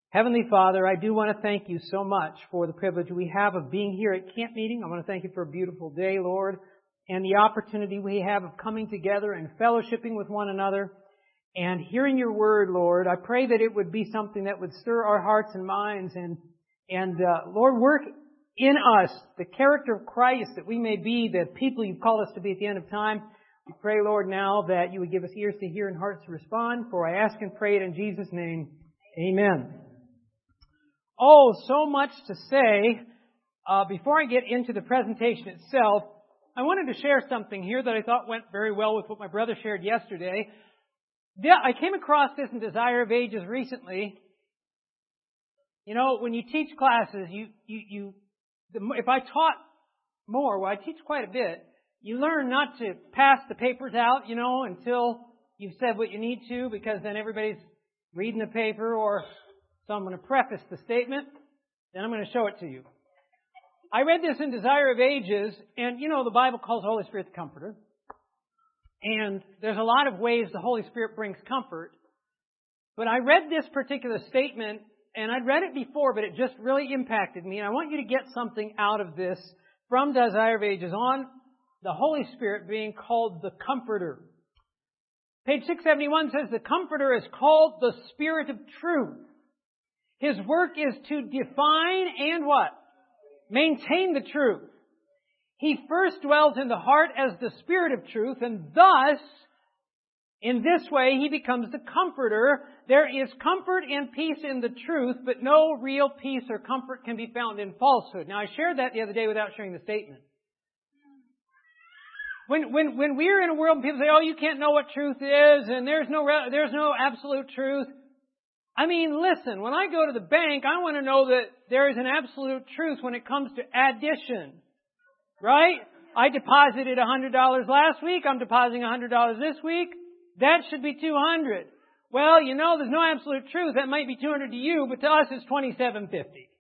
Heavenly Father, I do want to thank you so much for the privilege we have of being here at camp meeting. I want to thank you for a beautiful day, Lord, and the opportunity we have of coming together and fellowshipping with one another and hearing your word, Lord. I pray that it would be something that would stir our hearts and minds and Lord, work in us the character of Christ, that we may be the people you've called us to be at the end of time. We pray, Lord, now that you would give us ears to hear and hearts to respond. For I ask and pray it in Jesus' name. Amen. Oh, so much to say. Before I get into the presentation itself, I wanted to share something here that I thought went very well with what my brother shared yesterday. I came across this in Desire of Ages recently. You know, when you teach classes, if I taught more, well, I teach quite a bit, you learn not to pass the papers out, until you've said what you need to, because then everybody's reading the paper. So I'm going to preface the statement, then I'm going to show it to you. I read this in Desire of Ages, and the Bible calls the Holy Spirit the Comforter. And there's a lot of ways the Holy Spirit brings comfort. But I read this particular statement, and I'd read it before, but it just really impacted me. And I want you to get something out of this from Desire of Ages on the Holy Spirit being called the Comforter. Page 671 says, the Comforter is called the Spirit of Truth. His work is to define and what? Maintain the truth. He first dwells in the heart as the Spirit of truth, and thus, in this way, he becomes the Comforter. There is comfort and peace in the truth, but no real peace or comfort can be found in falsehood. Now, I shared that the other day without sharing the statement. When we're in a world and people say, oh, you can't know what truth is, and there's no absolute truth. I mean, listen, when I go to the bank, I want to know that there is an absolute truth when it comes to addition. Right? I deposited $100 last week. I'm depositing $100 this week. That should be $200. Well, there's no absolute truth. That might be $200 to you, but to us it's $27.50.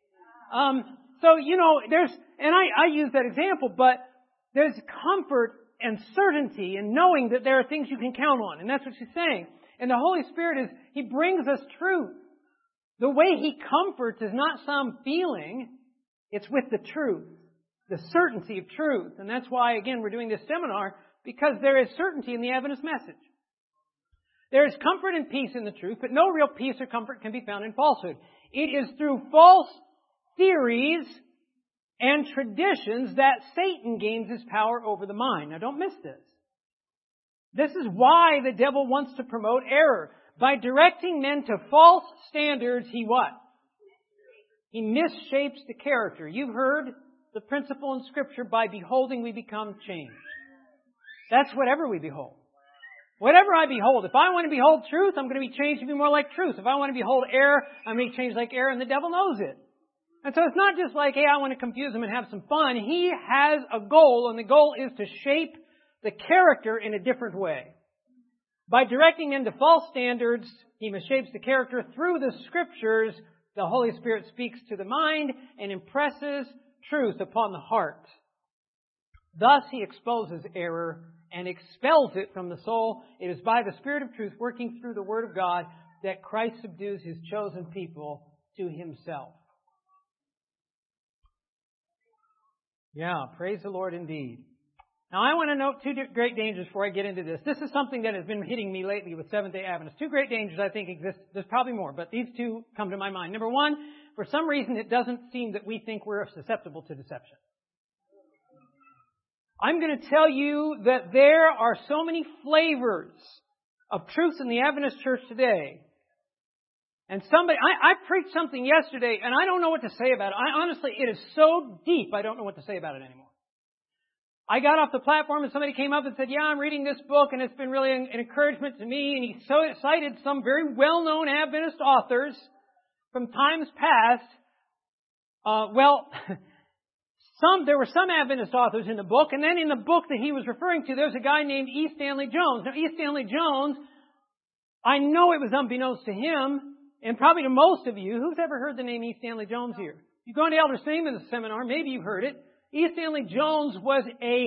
I use that example, but there's comfort and certainty in knowing that there are things you can count on. And that's what she's saying. And the Holy Spirit He brings us truth. The way He comforts is not some feeling. It's with the truth. The certainty of truth. And that's why, again, we're doing this seminar, because there is certainty in the Adventist message. There is comfort and peace in the truth, but no real peace or comfort can be found in falsehood. It is through false theories and traditions that Satan gains his power over the mind. Now, don't miss this. This is why the devil wants to promote error. By directing men to false standards, he what? He misshapes the character. You've heard the principle in Scripture, by beholding we become changed. That's whatever we behold. Whatever I behold. If I want to behold truth, I'm going to be changed to be more like truth. If I want to behold error, I'm going to be changed like error, and the devil knows it. And so it's not just like, hey, I want to confuse him and have some fun. He has a goal, and the goal is to shape the character in a different way. By directing men to false standards, he mishapes the character. Through the Scriptures, the Holy Spirit speaks to the mind and impresses truth upon the heart. Thus, he exposes error and expels it from the soul. It is by the Spirit of truth working through the Word of God that Christ subdues His chosen people to Himself. Yeah, praise the Lord indeed. Now, I want to note two great dangers before I get into this. This is something that has been hitting me lately with Seventh-day Adventists. Two great dangers I think exist. There's probably more, but these two come to my mind. Number one, for some reason it doesn't seem that we think we're susceptible to deception. I'm going to tell you that there are so many flavors of truth in the Adventist church today. And I preached something yesterday, and I don't know what to say about it. Honestly, it is so deep, I don't know what to say about it anymore. I got off the platform and somebody came up and said, yeah, I'm reading this book and it's been really an encouragement to me. And he cited some very well-known Adventist authors from times past. There were some Adventist authors in the book. And then in the book that he was referring to, there's a guy named E. Stanley Jones. Now, E. Stanley Jones, I know it was unbeknownst to him and probably to most of you. Who's ever heard the name E. Stanley Jones here? You go into Elder Seaman's seminar, maybe you've heard it. E. Stanley Jones was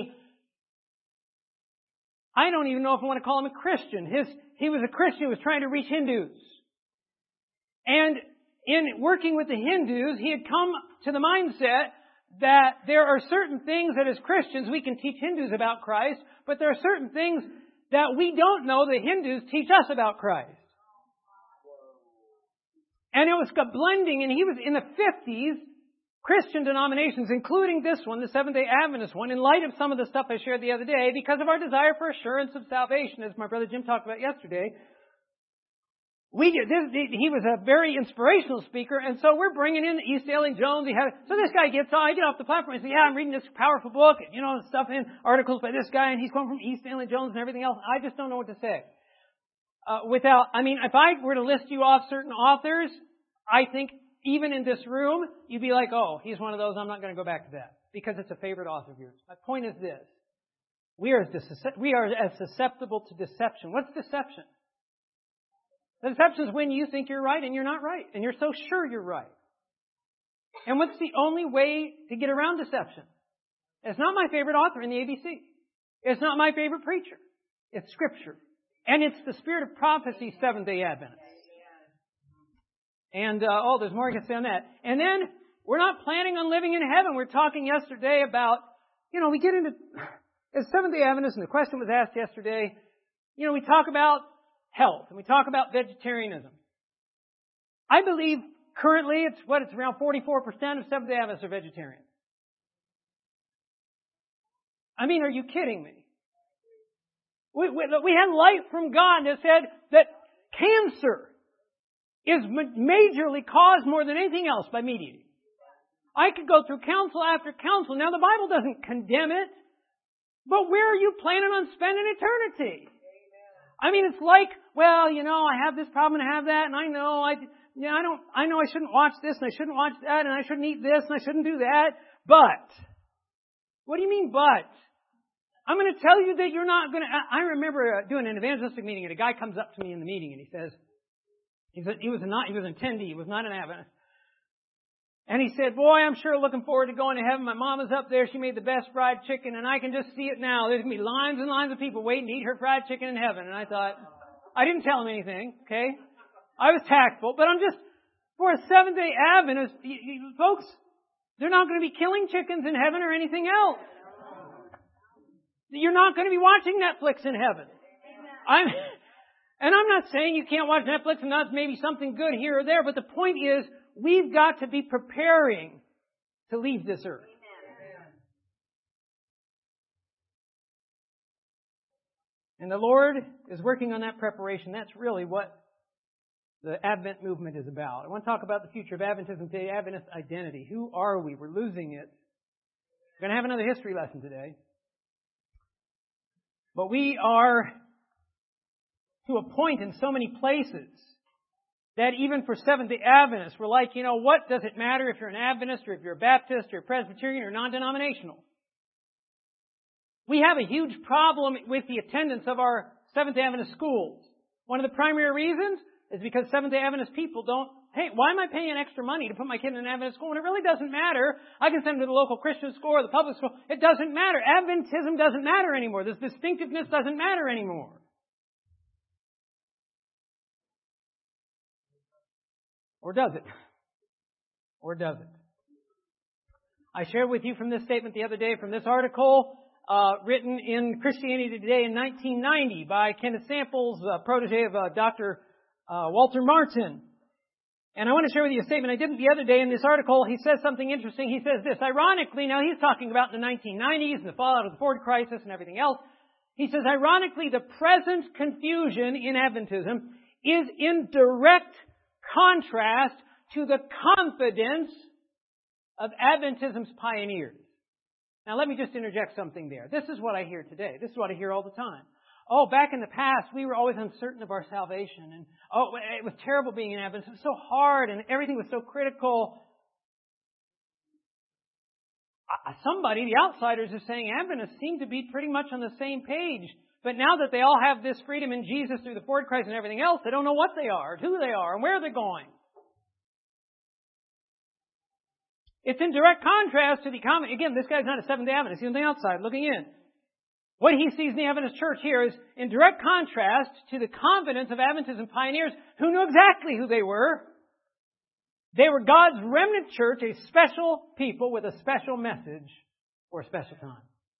I don't even know if I want to call him a Christian. He was a Christian who was trying to reach Hindus. And in working with the Hindus, he had come to the mindset that there are certain things that as Christians we can teach Hindus about Christ, but there are certain things that we don't know the Hindus teach us about Christ. And it was a blending, and he was in the 50s, Christian denominations, including this one, the Seventh-day Adventist one, in light of some of the stuff I shared the other day, because of our desire for assurance of salvation, as my brother Jim talked about yesterday. He was a very inspirational speaker, and so we're bringing in East Ellen Jones. So this guy gets on, I get off the platform and say, yeah, I'm reading this powerful book, stuff in articles by this guy, and he's going from East Ellen Jones and everything else. I just don't know what to say. If I were to list you off certain authors, I think even in this room, you'd be like, oh, he's one of those, I'm not going to go back to that, because it's a favorite author of yours. My point is this. We are as susceptible to deception. What's deception? Deception is when you think you're right and you're not right, and you're so sure you're right. And what's the only way to get around deception? It's not my favorite author in the ABC. It's not my favorite preacher. It's Scripture. And it's the spirit of prophecy, Seventh-day Adventists. And, there's more I can say on that. And then, we're not planning on living in heaven. We were talking yesterday about, we get into, as Seventh-day Adventists, and the question was asked yesterday, we talk about health, and we talk about vegetarianism. I believe currently it's around 44% of Seventh-day Adventists are vegetarians. I mean, are you kidding me? We had light from God that said that cancer is majorly caused more than anything else by meat eating. I could go through counsel after counsel. Now, the Bible doesn't condemn it, but where are you planning on spending eternity? I mean, it's like, well, I have this problem and I have that, and I know I shouldn't watch this and I shouldn't watch that, and I shouldn't eat this and I shouldn't do that. But, what do you mean, but? I'm going to tell you that you're not going to. I remember doing an evangelistic meeting, and a guy comes up to me in the meeting, and he says, he was an attendee, he was not an Adventist. And he said, boy, I'm sure looking forward to going to heaven. My mama's up there. She made the best fried chicken, and I can just see it now. There's going to be lines and lines of people waiting to eat her fried chicken in heaven. And I thought, I didn't tell him anything, okay? I was tactful, but for a Seventh-day Adventist, folks, they're not going to be killing chickens in heaven or anything else. You're not going to be watching Netflix in heaven. I'm not saying you can't watch Netflix and not maybe something good here or there, but the point is, we've got to be preparing to leave this earth. And the Lord is working on that preparation. That's really what the Advent movement is about. I want to talk about the future of Adventism today, Adventist identity. Who are we? We're losing it. We're going to have another history lesson today. But we are to a point in so many places that even for Seventh-day Adventists, we're like, what does it matter if you're an Adventist or if you're a Baptist or a Presbyterian or non-denominational? We have a huge problem with the attendance of our Seventh-day Adventist schools. One of the primary reasons is because Seventh-day Adventist people hey, why am I paying extra money to put my kid in an Adventist school when it really doesn't matter? I can send them to the local Christian school or the public school. It doesn't matter. Adventism doesn't matter anymore. This distinctiveness doesn't matter anymore. Or does it? Or does it? I shared with you from this statement the other day, from this article written in Christianity Today in 1990 by Kenneth Samples, protege of Dr. Walter Martin. And I want to share with you a statement I did the other day in this article. He says something interesting. He says this, ironically, now he's talking about the 1990s and the fallout of the Ford crisis and everything else. He says, ironically, the present confusion in Adventism is in direct contrast to the confidence of Adventism's pioneers. Now let me just interject something there. This is what I hear today. This is what I hear all the time. Oh, back in the past, we were always uncertain of our salvation. And, it was terrible being an Adventist. It was so hard and everything was so critical. The outsiders are saying Adventists seem to be pretty much on the same page. But now that they all have this freedom in Jesus through the Ford crisis and everything else, they don't know what they are, who they are, and where they're going. It's in direct contrast to the comment. Again, this guy's not a Seventh-day Adventist. He's on the outside looking in. What he sees in the Adventist church here is in direct contrast to the confidence of Adventism pioneers who knew exactly who they were. They were God's remnant church, a special people with a special message for a special time.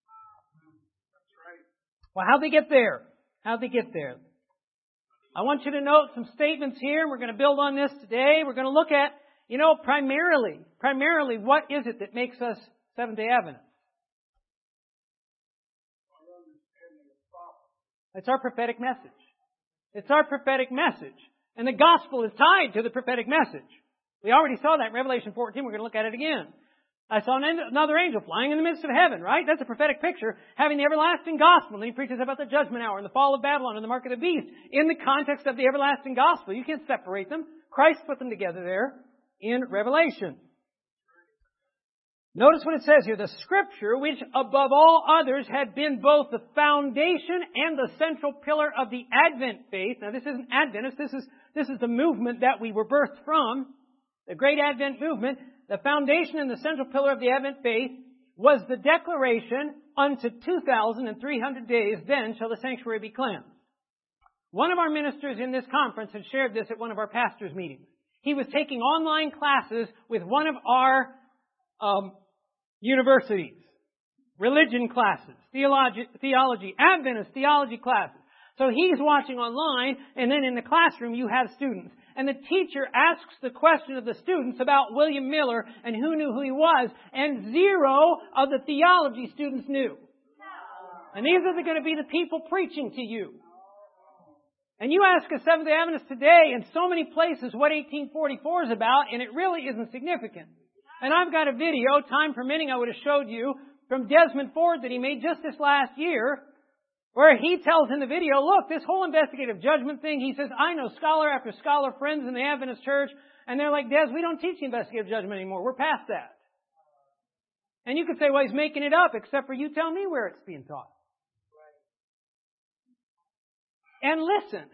Well, how'd they get there? How'd they get there? I want you to note some statements here. We're going to build on this today. We're going to look at, primarily, what is it that makes us Seventh-day Adventists? It's our prophetic message. It's our prophetic message. And the gospel is tied to the prophetic message. We already saw that in Revelation 14. We're going to look at it again. I saw another angel flying in the midst of heaven, right? That's a prophetic picture, having the everlasting gospel. And then he preaches about the judgment hour and the fall of Babylon and the mark of the beast in the context of the everlasting gospel. You can't separate them. Christ put them together there in Revelation. Notice what it says here. The Scripture, which above all others had been both the foundation and the central pillar of the Advent faith. Now this isn't Adventist. This is the movement that we were birthed from. The great Advent movement. The foundation and the central pillar of the Advent faith was the declaration, unto 2,300 days, then shall the sanctuary be cleansed. One of our ministers in this conference had shared this at one of our pastors' meetings. He was taking online classes with one of our universities, religion classes, theology, Adventist theology classes. So he's watching online, and then in the classroom you have students. And the teacher asks the question of the students about William Miller and who knew who he was, and 0 of the theology students knew. And these are going to be the people preaching to you. And you ask a Seventh-day Adventist today in so many places what 1844 is about, and it really isn't significant. And I've got a video, time permitting, I would have showed you, from Desmond Ford that he made just this last year, where he tells in the video, look, this whole investigative judgment thing, he says, I know scholar after scholar, friends in the Adventist church, and they're like, Des, we don't teach investigative judgment anymore. We're past that. And you could say, well, he's making it up, except for you tell me where it's being taught. And listen,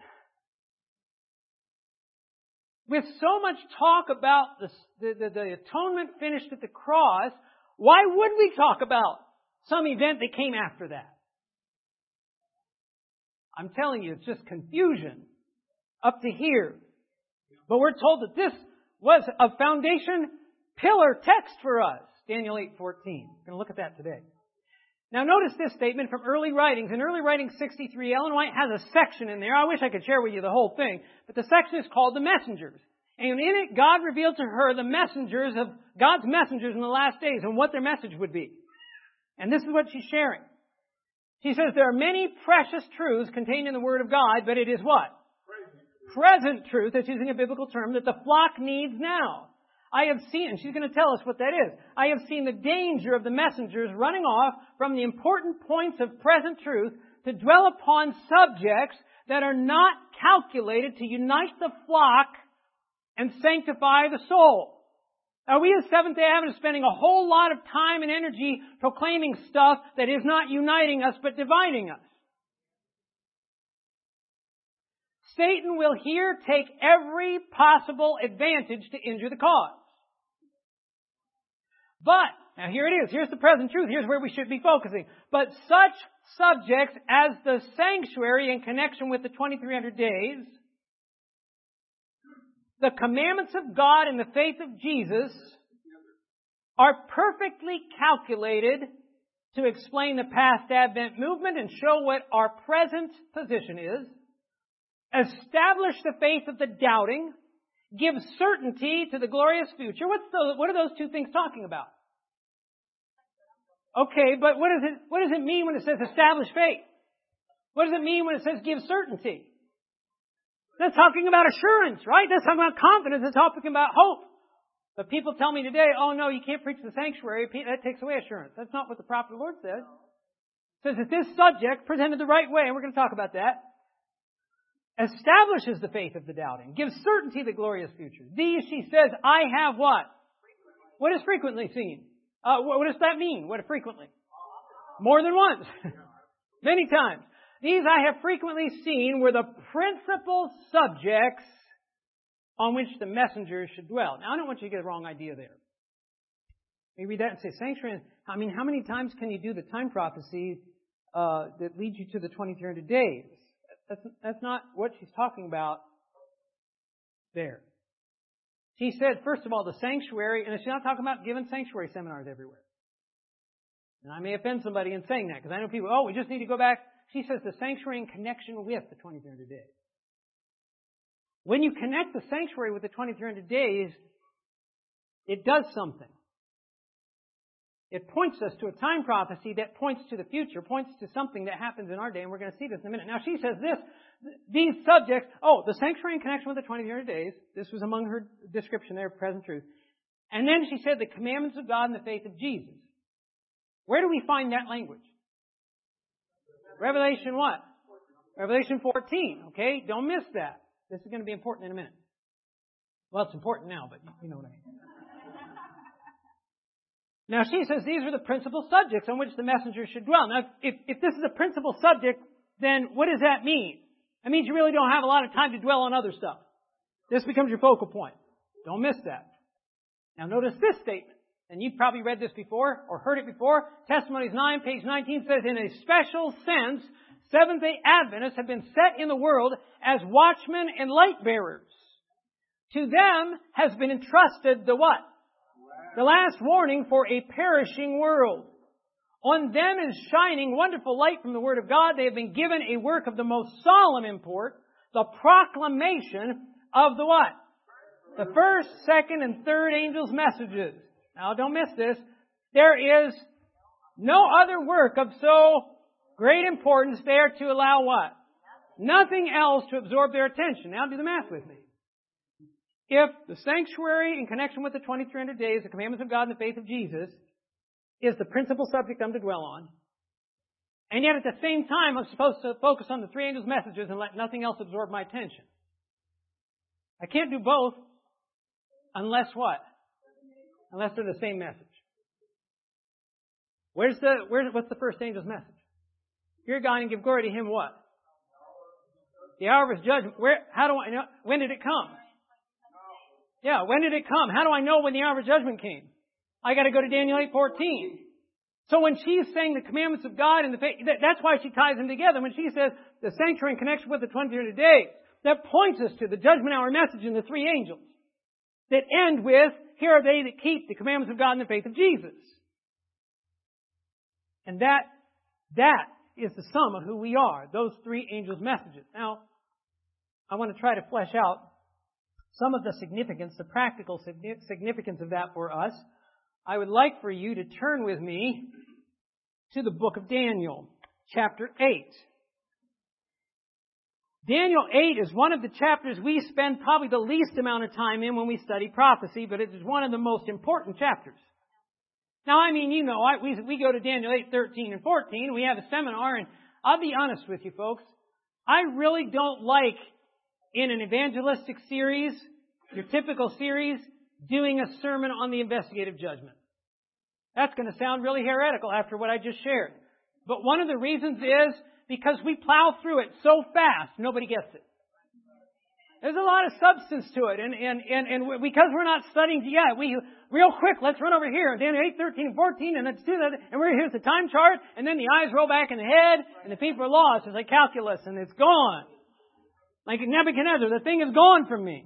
with so much talk about the atonement finished at the cross, why would we talk about some event that came after that? I'm telling you, it's just confusion up to here. But we're told that this was a foundation pillar text for us. Daniel 8:14. We're going to look at that today. Now notice this statement from Early Writings. In Early Writings 63, Ellen White has a section in there. I wish I could share with you the whole thing. But the section is called The Messengers. And in it, God revealed to her the messengers of God's messengers in the last days and what their message would be. And this is what she's sharing. She says there are many precious truths contained in the Word of God, but it is what? Present truth, that's using a biblical term, that the flock needs now. I have seen, and she's going to tell us what that is. I have seen the danger of the messengers running off from the important points of present truth to dwell upon subjects that are not calculated to unite the flock and sanctify the soul. Now, we as Seventh-day Adventists are spending a whole lot of time and energy proclaiming stuff that is not uniting us, but dividing us. Satan will here take every possible advantage to injure the cause. But, now here it is. Here's the present truth. Here's where we should be focusing. But such subjects as the sanctuary in connection with the 2300 days, the commandments of God and the faith of Jesus are perfectly calculated to explain the past Advent movement and show what our present position is, establish the faith of the doubting, give certainty to the glorious future. What are those two things talking about? Okay, but what does it mean when it says establish faith? What does it mean when it says give certainty? That's talking about assurance, right? That's talking about confidence. That's talking about hope. But people tell me today, oh no, you can't preach the sanctuary. That takes away assurance. That's not what the prophet of the Lord says. It says that this subject, presented the right way, and we're going to talk about that, establishes the faith of the doubting, gives certainty to the glorious future. These, she says, I have what? What is frequently seen? What does that mean? What frequently? More than once. Many times. These I have frequently seen were the principal subjects on which the messengers should dwell. Now, I don't want you to get the wrong idea there. You read that and say, sanctuary, I mean, how many times can you do the time prophecy that leads you to the 2300 days? That's not what she's talking about there. She said, first of all, the sanctuary, and she's not talking about giving sanctuary seminars everywhere. And I may offend somebody in saying that, because I know people, we just need to go back. She says the sanctuary in connection with the 2300 days. When you connect the sanctuary with the 2300 days, it does something. It points us to a time prophecy that points to the future, points to something that happens in our day, and we're going to see this in a minute. Now, she says these subjects, the sanctuary in connection with the 2300 days, this was among her description there of present truth. And then she said the commandments of God and the faith of Jesus. Where do we find that language? Revelation what? Revelation 14, okay? Don't miss that. This is going to be important in a minute. Well, it's important now, but you know what I mean. Now, she says these are the principal subjects on which the messenger should dwell. Now, if this is a principal subject, then what does that mean? That means you really don't have a lot of time to dwell on other stuff. This becomes your focal point. Don't miss that. Now, notice this statement. And you've probably read this before or heard it before. Testimonies 9, page 19 says, in a special sense, Seventh-day Adventists have been set in the world as watchmen and light bearers. To them has been entrusted the what? The last warning for a perishing world. On them is shining wonderful light from the Word of God. They have been given a work of the most solemn import, the proclamation of the what? The first, second, and third angels' messages. Now, don't miss this. There is no other work of so great importance there to allow what? Nothing else to absorb their attention. Now, do the math with me. If the sanctuary in connection with the 2300 days, the commandments of God and the faith of Jesus, is the principal subject I'm to dwell on, and yet at the same time I'm supposed to focus on the three angels' messages and let nothing else absorb my attention. I can't do both unless what? Unless they're the same message. What's the first angel's message? Fear God and give glory to Him what? The hour of His judgment. How do I know? When did it come? Yeah, when did it come? How do I know when the hour of judgment came? I got to go to Daniel 8:14. So when she's saying the commandments of God and the faith, that's why she ties them together. When she says the sanctuary in connection with the 2300 days, that points us to the judgment hour message in the three angels that end with, here are they that keep the commandments of God and the faith of Jesus. And that is the sum of who we are, those three angels' messages. Now, I want to try to flesh out some of the significance, the practical significance of that for us. I would like for you to turn with me to the book of Daniel, chapter 8. Daniel 8 is one of the chapters we spend probably the least amount of time in when we study prophecy, but it is one of the most important chapters. Now, I mean, we go to Daniel 8, 13, and 14. We have a seminar, and I'll be honest with you folks, I really don't like in an evangelistic series, your typical series, doing a sermon on the investigative judgment. That's going to sound really heretical after what I just shared. But one of the reasons is because we plow through it so fast, nobody gets it. There's a lot of substance to it, and because we're not studying, real quick, let's run over here, Daniel 8, 13, and 14, and let's do that, and here's the time chart, and then the eyes roll back in the head, and the people are lost. It's like calculus, and it's gone. Like Nebuchadnezzar, the thing is gone from me.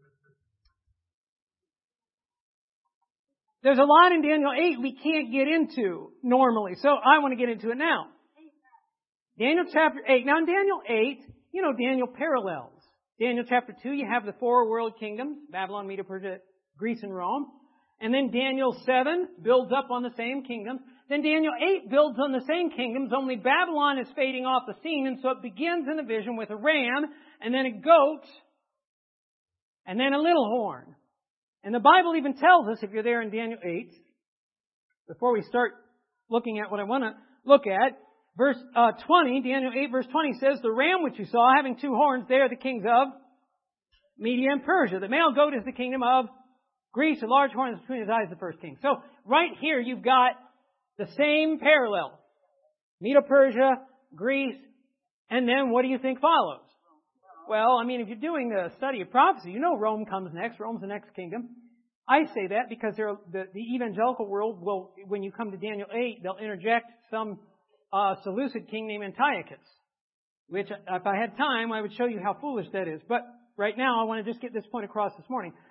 There's a lot in Daniel 8 we can't get into normally, so I want to get into it now. Daniel chapter 8. Now in Daniel 8, Daniel parallels. Daniel chapter 2, you have the four world kingdoms, Babylon, Medo, Persia, Greece, and Rome. And then Daniel 7 builds up on the same kingdoms. Then Daniel 8 builds on the same kingdoms, only Babylon is fading off the scene, and so it begins in a vision with a ram, and then a goat, and then a little horn. And the Bible even tells us, if you're there in Daniel 8, before we start looking at what I want to look at, verse 20, Daniel 8 verse 20 says, the ram which you saw having two horns, they are the kings of Media and Persia. The male goat is the kingdom of Greece. A large horn is between his eyes, the first king. So right here you've got the same parallel. Medo-Persia, Greece, and then what do you think follows? Well, I mean, if you're doing a study of prophecy, Rome comes next. Rome's the next kingdom. I say that because the evangelical world will, when you come to Daniel 8, they'll interject some Seleucid king named Antiochus, which, if I had time, I would show you how foolish that is. But right now, I want to just get this point across this morning.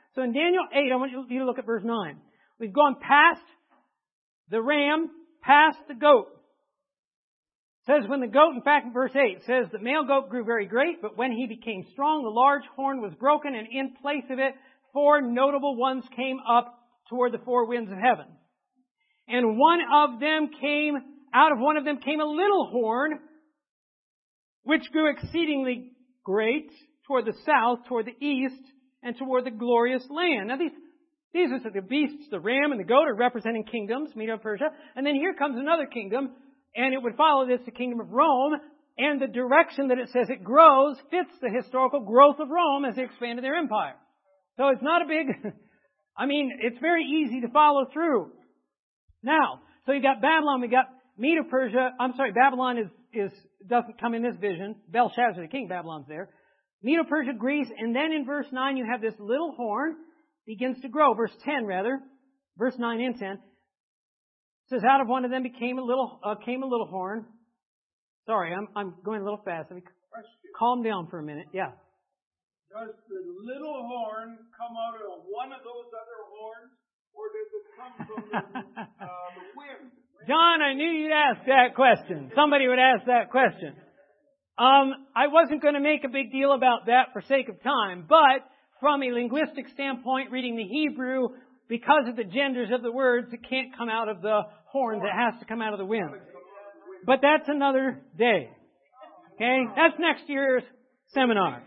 So in Daniel 8, I want you to look at verse 9. We've gone past the ram, past the goat. It says when the goat, in fact in verse 8, it says the male goat grew very great, but when he became strong, the large horn was broken, and in place of it, 4 notable ones came up toward the 4 winds of heaven. And out of one of them came a little horn, which grew exceedingly great toward the south, toward the east, and toward the glorious land. Now these are the beasts, the ram and the goat are representing kingdoms, Medo-Persia. And then here comes another kingdom, and it would follow this, the kingdom of Rome. And the direction that it says it grows fits the historical growth of Rome as they expanded their empire. So it's not a big, it's very easy to follow through. Now, so you got Babylon, we got Medo-Persia, Babylon doesn't come in this vision. Belshazzar the king, Babylon's there. Medo-Persia, Greece, and then in verse 9 you have this little horn begins to grow. Verse 10 rather, verse 9 and 10. It says, out of one of them came a little horn. Sorry, I'm going a little fast. Let me calm down for a minute. Yeah. Does the little horn come out of one of those other horns, or does it come from the wind? John, I knew you'd ask that question. Somebody would ask that question. I wasn't going to make a big deal about that for sake of time, but from a linguistic standpoint, reading the Hebrew, because of the genders of the words, it can't come out of the horns, it has to come out of the wind. But that's another day. Okay? That's next year's seminar.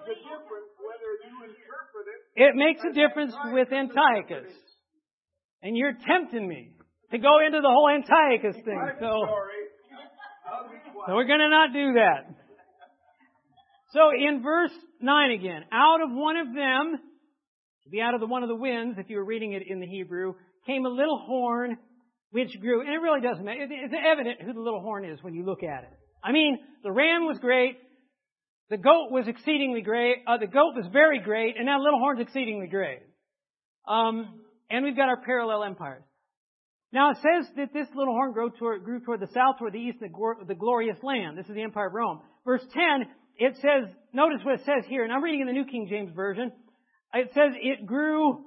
It makes a difference with Antiochus. And you're tempting me to go into the whole Antiochus thing. So we're going to not do that. So in verse 9 again, out of one of them, out of one of the winds, if you were reading it in the Hebrew, came a little horn which grew. And it really doesn't matter. It's evident who the little horn is when you look at it. The ram was great. The goat was exceedingly great. The goat was very great. And now the little horn's exceedingly great. And we've got our parallel empires. Now it says that this little horn grew toward the south, toward the east, the glorious land. This is the Empire of Rome. Verse 10, it says, notice what it says here, and I'm reading in the New King James Version. It says it grew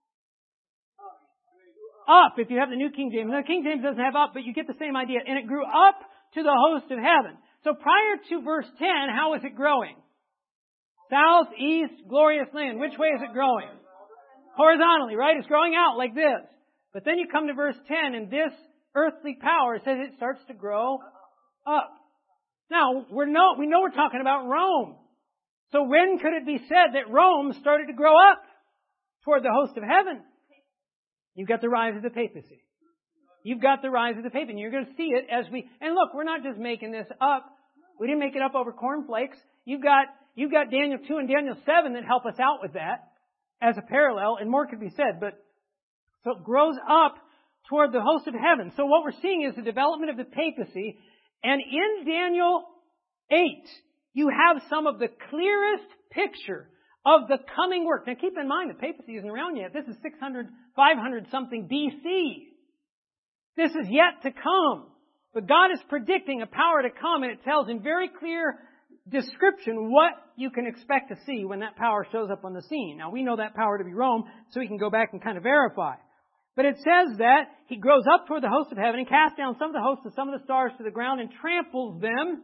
up. If you have the New King James. The King James doesn't have up, but you get the same idea. And it grew up to the host of heaven. So prior to verse 10, how is it growing? South, east, glorious land. Which way is it growing? Horizontally, right? It's growing out like this. But then you come to verse 10, and this earthly power says it starts to grow up. Now, we know we're talking about Rome. So when could it be said that Rome started to grow up toward the host of heaven? You've got the rise of the papacy. You've got the rise of the papacy. And you're going to see it as and look, we're not just making this up. We didn't make it up over cornflakes. You've got Daniel 2 and Daniel 7 that help us out with that as a parallel, and more could be said, so it grows up toward the host of heaven. So what we're seeing is the development of the papacy. And in Daniel 8, you have some of the clearest picture of the coming work. Now keep in mind, the papacy isn't around yet. This is 600, 500 something BC. This is yet to come. But God is predicting a power to come, and it tells in very clear description what you can expect to see when that power shows up on the scene. Now we know that power to be Rome, so we can go back and kind of verify. But it says that he grows up toward the host of heaven and casts down some of the hosts and some of the stars to the ground and tramples them.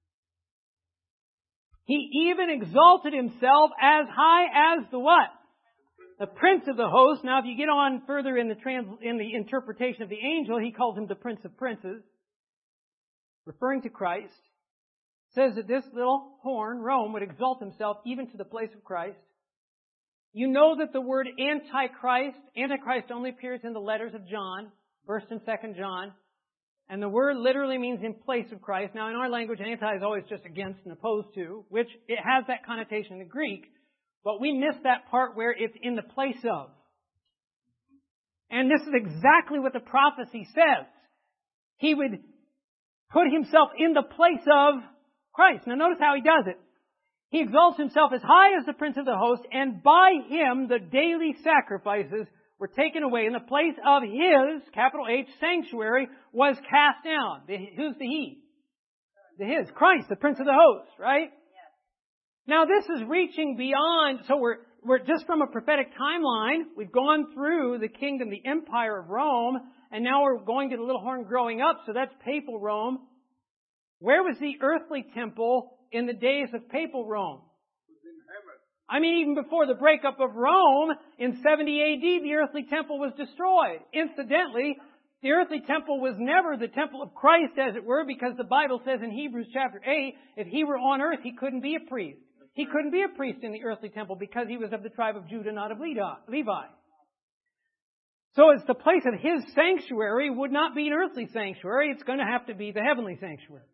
He even exalted himself as high as the what? The prince of the host. Now if you get on further in the interpretation of the angel, he calls him the prince of princes, referring to Christ. Says that this little horn, Rome, would exalt himself even to the place of Christ. You know that the word Antichrist only appears in the letters of John, 1st and 2nd John. And the word literally means in place of Christ. Now in our language, anti is always just against and opposed to, which it has that connotation in the Greek. But we miss that part where it's in the place of. And this is exactly what the prophecy says. He would put himself in the place of Christ. Now notice how he does it. He exalts himself as high as the prince of the host, and by him the daily sacrifices were taken away, and the place of his, capital H, sanctuary was cast down. Who's the he? The his. Christ, the prince of the host, right? Yes. Now this is reaching beyond, so we're just from a prophetic timeline, we've gone through the kingdom, the empire of Rome, and now we're going to the little horn growing up, so that's papal Rome. Where was the earthly temple in the days of papal Rome? I mean, even before the breakup of Rome, in 70 AD, the earthly temple was destroyed. Incidentally, the earthly temple was never the temple of Christ, as it were, because the Bible says in Hebrews chapter 8, if he were on earth, he couldn't be a priest. He couldn't be a priest in the earthly temple because he was of the tribe of Judah, not of Levi. So it's the place of his sanctuary would not be an earthly sanctuary. It's going to have to be the heavenly sanctuary.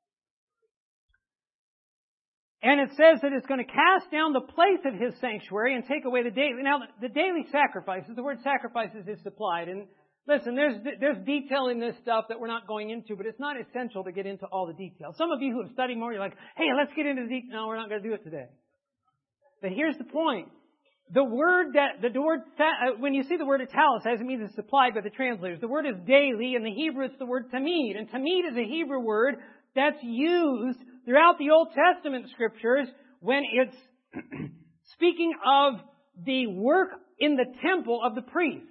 And it says that it's going to cast down the place of his sanctuary and take away the daily. Now, the daily sacrifices, the word sacrifices is supplied. And listen, there's detail in this stuff that we're not going into, but it's not essential to get into all the details. Some of you who have studied more, you're like, hey, let's get into the detail. No, we're not going to do it today. But here's the point. When you see the word italicized, it means it's supplied by the translators. The word is daily. In the Hebrew, it's the word tamid. And tamid is a Hebrew word that's used throughout the Old Testament scriptures when it's speaking of the work in the temple of the priests.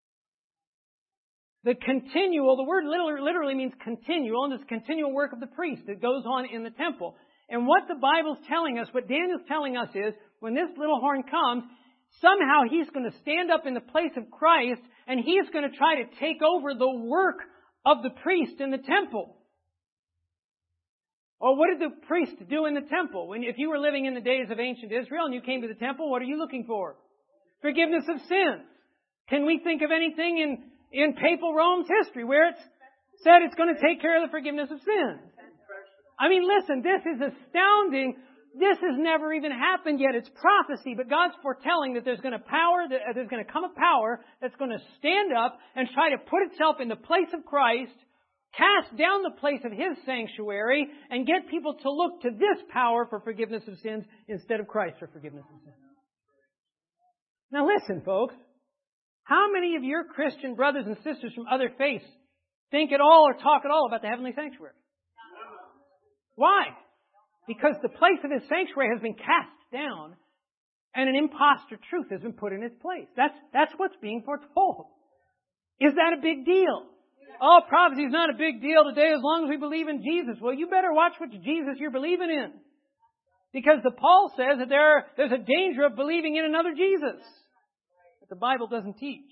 The word literally means continual, and this continual work of the priest that goes on in the temple. And what the Bible's telling us, what Daniel's telling us is, when this little horn comes, somehow he's going to stand up in the place of Christ, and he's going to try to take over the work of the priest in the temple. Well, what did the priest do in the temple? If you were living in the days of ancient Israel and you came to the temple, what are you looking for? Forgiveness of sins. Can we think of anything in papal Rome's history where it's said it's going to take care of the forgiveness of sins? I mean, listen, this is astounding. This has never even happened yet. It's prophecy, but God's foretelling that there's going to come a power that's going to stand up and try to put itself in the place of Christ, cast down the place of his sanctuary, and get people to look to this power for forgiveness of sins instead of Christ for forgiveness of sins. Now listen, folks. How many of your Christian brothers and sisters from other faiths think at all or talk at all about the heavenly sanctuary? Why? Because the place of his sanctuary has been cast down and an impostor truth has been put in its place. That's what's being foretold. Is that a big deal? Oh, prophecy is not a big deal today as long as we believe in Jesus. Well, you better watch which Jesus you're believing in. Because Paul says that there's a danger of believing in another Jesus that the Bible doesn't teach.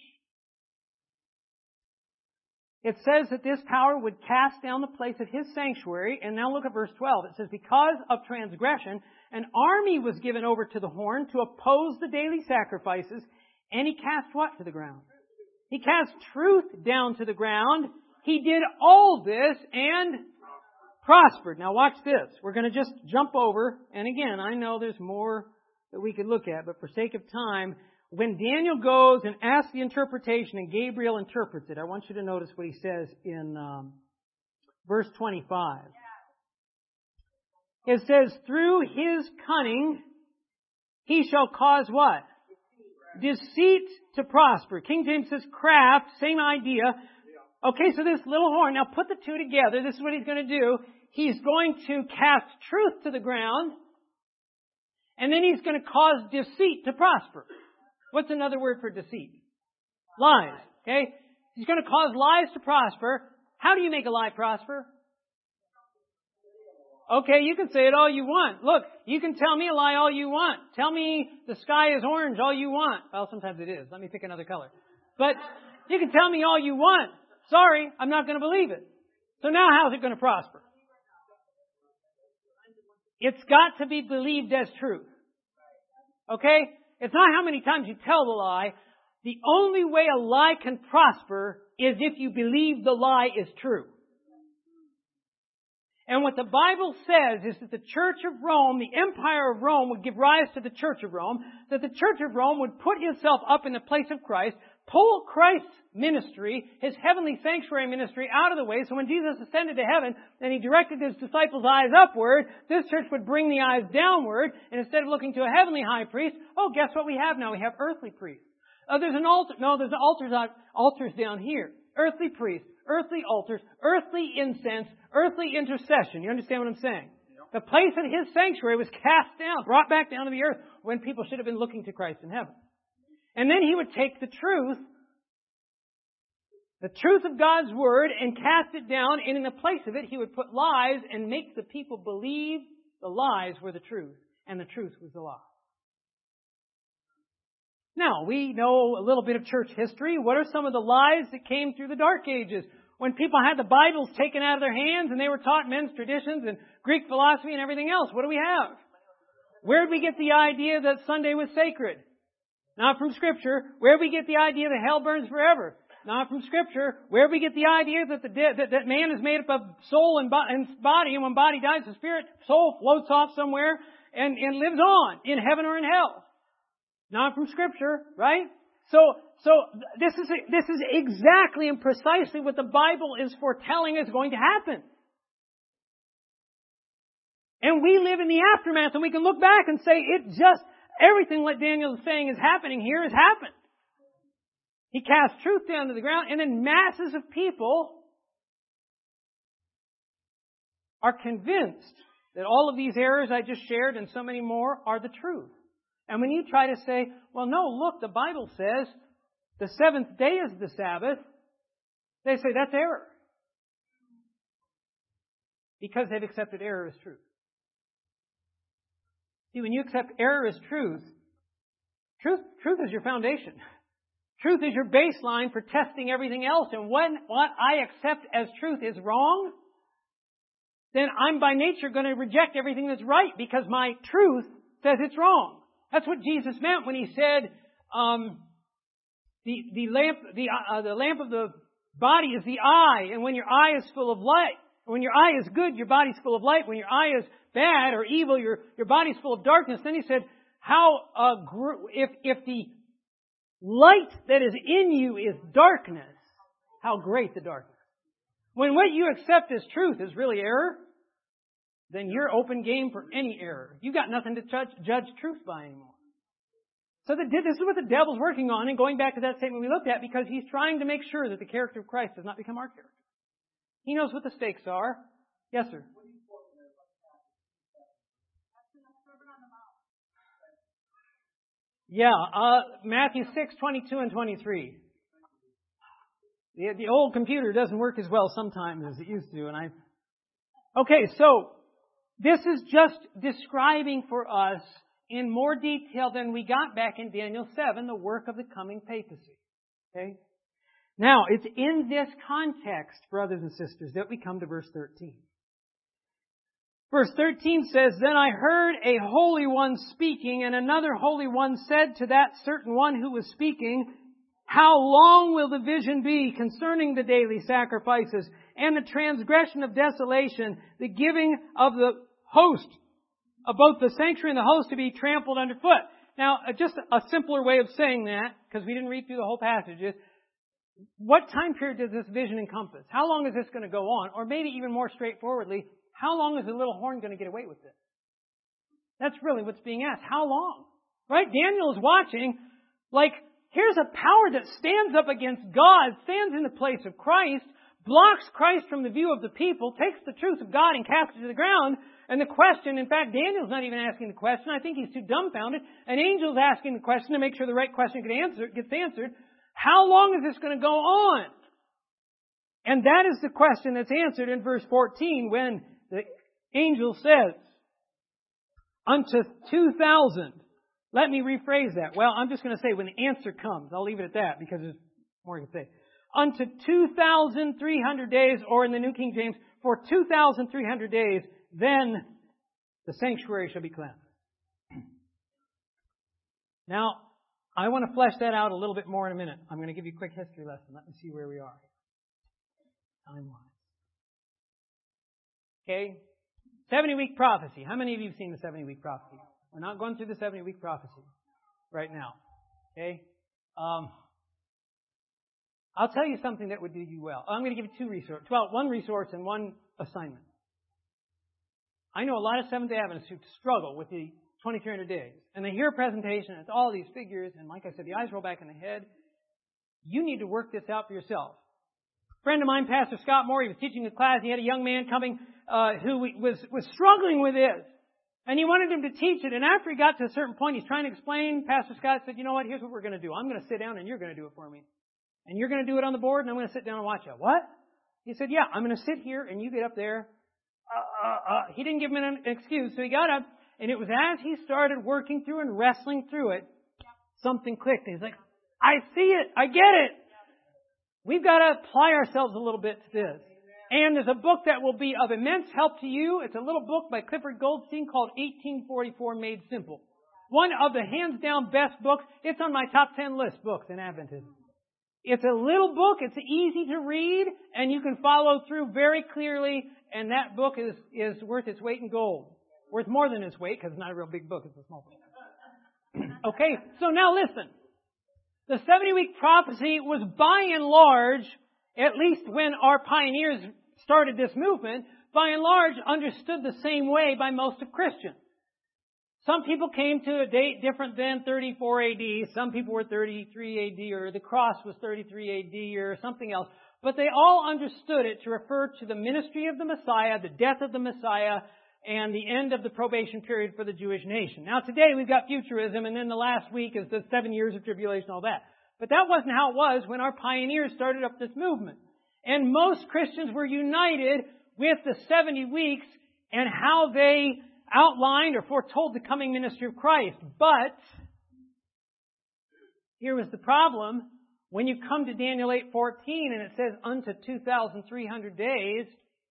It says that this power would cast down the place of his sanctuary. And now look at verse 12. It says, because of transgression, an army was given over to the horn to oppose the daily sacrifices. And he cast what to the ground? He cast truth down to the ground. He did all this and prospered. Now watch this. We're going to just jump over. And again, I know there's more that we could look at, but for sake of time, when Daniel goes and asks the interpretation and Gabriel interprets it, I want you to notice what he says in verse 25. It says, through his cunning, he shall cause what? Deceit to prosper. King James says craft, same idea. Okay, so this little horn, now put the two together. This is what he's going to do. He's going to cast truth to the ground, and then he's going to cause deceit to prosper. What's another word for deceit? Lies. Okay? He's going to cause lies to prosper. How do you make a lie prosper? Okay, you can say it all you want. Look, you can tell me a lie all you want. Tell me the sky is orange all you want. Well, sometimes it is. Let me pick another color. But you can tell me all you want. Sorry, I'm not going to believe it. So now how's it going to prosper? It's got to be believed as truth. Okay? It's not how many times you tell the lie. The only way a lie can prosper is if you believe the lie is true. And what the Bible says is that the Church of Rome, the Empire of Rome, would give rise to the Church of Rome, that the Church of Rome would put itself up in the place of Christ, pull Christ's ministry, his heavenly sanctuary ministry, out of the way, so when Jesus ascended to heaven and he directed his disciples' eyes upward, this church would bring the eyes downward, and instead of looking to a heavenly high priest, oh, guess what we have now? We have earthly priests. There's an altar. No, there's altars down here. Earthly priests, earthly altars, earthly incense, earthly intercession. You understand what I'm saying? the place of His sanctuary was cast down, brought back down to the earth when people should have been looking to Christ in heaven. And then He would take the truth of God's Word, and cast it down, and in the place of it, He would put lies and make the people believe the lies were the truth, and the truth was the lie. Now, we know a little bit of church history. What are some of the lies that came through the Dark Ages? When people had the Bibles taken out of their hands and they were taught men's traditions and Greek philosophy and everything else, what do we have? Where did we get the idea that Sunday was sacred? Not from Scripture. Where did we get the idea that hell burns forever? Not from Scripture. Where did we get the idea that that man is made up of soul and body, and when body dies, the soul floats off somewhere and lives on in heaven or in hell? Not from Scripture, right? So this is exactly and precisely what the Bible is foretelling is going to happen. And we live in the aftermath, and we can look back and say everything that Daniel is saying is happening here has happened. He cast truth down to the ground, and then masses of people are convinced that all of these errors I just shared and so many more are the truth. And when you try to say, well, no, look, the Bible says the seventh day is the Sabbath, they say that's error. Because they've accepted error as truth. See, when you accept error as truth is your foundation. Truth is your baseline for testing everything else. And when what I accept as truth is wrong, then I'm by nature going to reject everything that's right because my truth says it's wrong. That's what Jesus meant when He said, the lamp of the body is the eye, and when your eye is full of light, when your eye is good, your body's full of light. When your eye is bad or evil, your body's full of darkness. Then He said, if the light that is in you is darkness, how great the darkness. When what you accept as truth is really error, then you're open game for any error. You've got nothing to judge truth by anymore. So this is what the devil's working on, and going back to that statement we looked at, because he's trying to make sure that the character of Christ does not become our character. He knows what the stakes are. Yes, sir. Yeah, Matthew 6, 22 and 23. The old computer doesn't work as well sometimes as it used to, Okay, so this is just describing for us in more detail than we got back in Daniel 7, the work of the coming papacy. Okay? Now, it's in this context, brothers and sisters, that we come to verse 13. Verse 13 says, Then I heard a holy one speaking, and another holy one said to that certain one who was speaking, How long will the vision be concerning the daily sacrifices and the transgression of desolation, the giving of the host, of both the sanctuary and the host to be trampled underfoot? Now, just a simpler way of saying that, because we didn't read through the whole passage, is what time period does this vision encompass? How long is this going to go on? Or maybe even more straightforwardly, how long is the little horn going to get away with this? That's really what's being asked. How long? Right? Daniel is watching, here's a power that stands up against God, stands in the place of Christ, blocks Christ from the view of the people, takes the truth of God and casts it to the ground. And the question, in fact, Daniel's not even asking the question. I think he's too dumbfounded. An angel's asking the question to make sure the right question gets answered. How long is this going to go on? And that is the question that's answered in verse 14 when the angel says, Unto 2,000. Let me rephrase that. Well, I'm just going to say when the answer comes. I'll leave it at that because there's more to say. Unto 2,300 days, or in the New King James, for 2,300 days, then the sanctuary shall be cleansed. Now, I want to flesh that out a little bit more in a minute. I'm going to give you a quick history lesson. Let me see where we are. Time-wise. Okay. 70-week prophecy. How many of you have seen the 70-week prophecy? We're not going through the 70-week prophecy right now. Okay. I'll tell you something that would do you well. I'm going to give you two resources. Well, one resource and one assignment. I know a lot of Seventh-day Adventists who struggle with the 2,300 days. And they hear a presentation, it's all these figures, and like I said, the eyes roll back in the head. You need to work this out for yourself. friend of mine, Pastor Scott Moore, he was teaching a class. He had a young man coming who was struggling with this. And he wanted him to teach it. And after he got to a certain point, he's trying to explain. Pastor Scott said, you know what, here's what we're going to do. I'm going to sit down and you're going to do it for me. And you're going to do it on the board and I'm going to sit down and watch it. What? He said, yeah, I'm going to sit here and you get up there. He didn't give him an excuse. So he got up and it was as he started working through and wrestling through it, something clicked. He's like, I see it. I get it. We've got to apply ourselves a little bit to this. And there's a book that will be of immense help to you. It's a little book by Clifford Goldstein called 1844 Made Simple. One of the hands-down best books. It's on my top 10 list books in Adventism. It's a little book. It's easy to read, and you can follow through very clearly. And that book is worth its weight in gold. Worth more than its weight, because it's not a real big book. It's a small book. Okay, so now listen. The 70-week prophecy was by and large, at least when our pioneers started this movement, by and large understood the same way by most of Christians. Some people came to a date different than 34 AD. Some people were 33 AD, or the cross was 33 AD, or something else. But they all understood it to refer to the ministry of the Messiah, the death of the Messiah, and the end of the probation period for the Jewish nation. Now today we've got futurism, and then the last week is the 7 years of tribulation, all that. But that wasn't how it was when our pioneers started up this movement. And most Christians were united with the 70 weeks and how they outlined or foretold the coming ministry of Christ. But here was the problem. When you come to Daniel 8:14 and it says unto 2,300 days,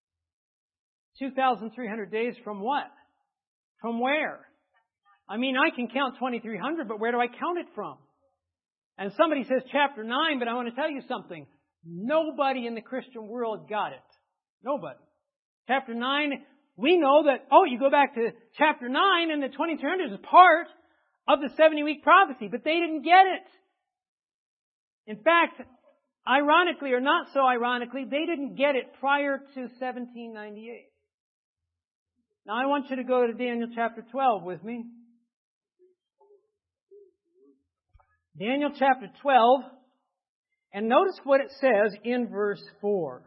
2,300 days from what? From where? I mean, I can count 2,300, but where do I count it from? And somebody says chapter 9, but I want to tell you something. Nobody in the Christian world got it. Nobody. Chapter 9, we know that, you go back to chapter 9 and the 2,300 is part of the 70-week prophecy, but they didn't get it. In fact, ironically or not so ironically, they didn't get it prior to 1798. Now I want you to go to Daniel chapter 12 with me. Daniel chapter 12, and notice what it says in verse 4.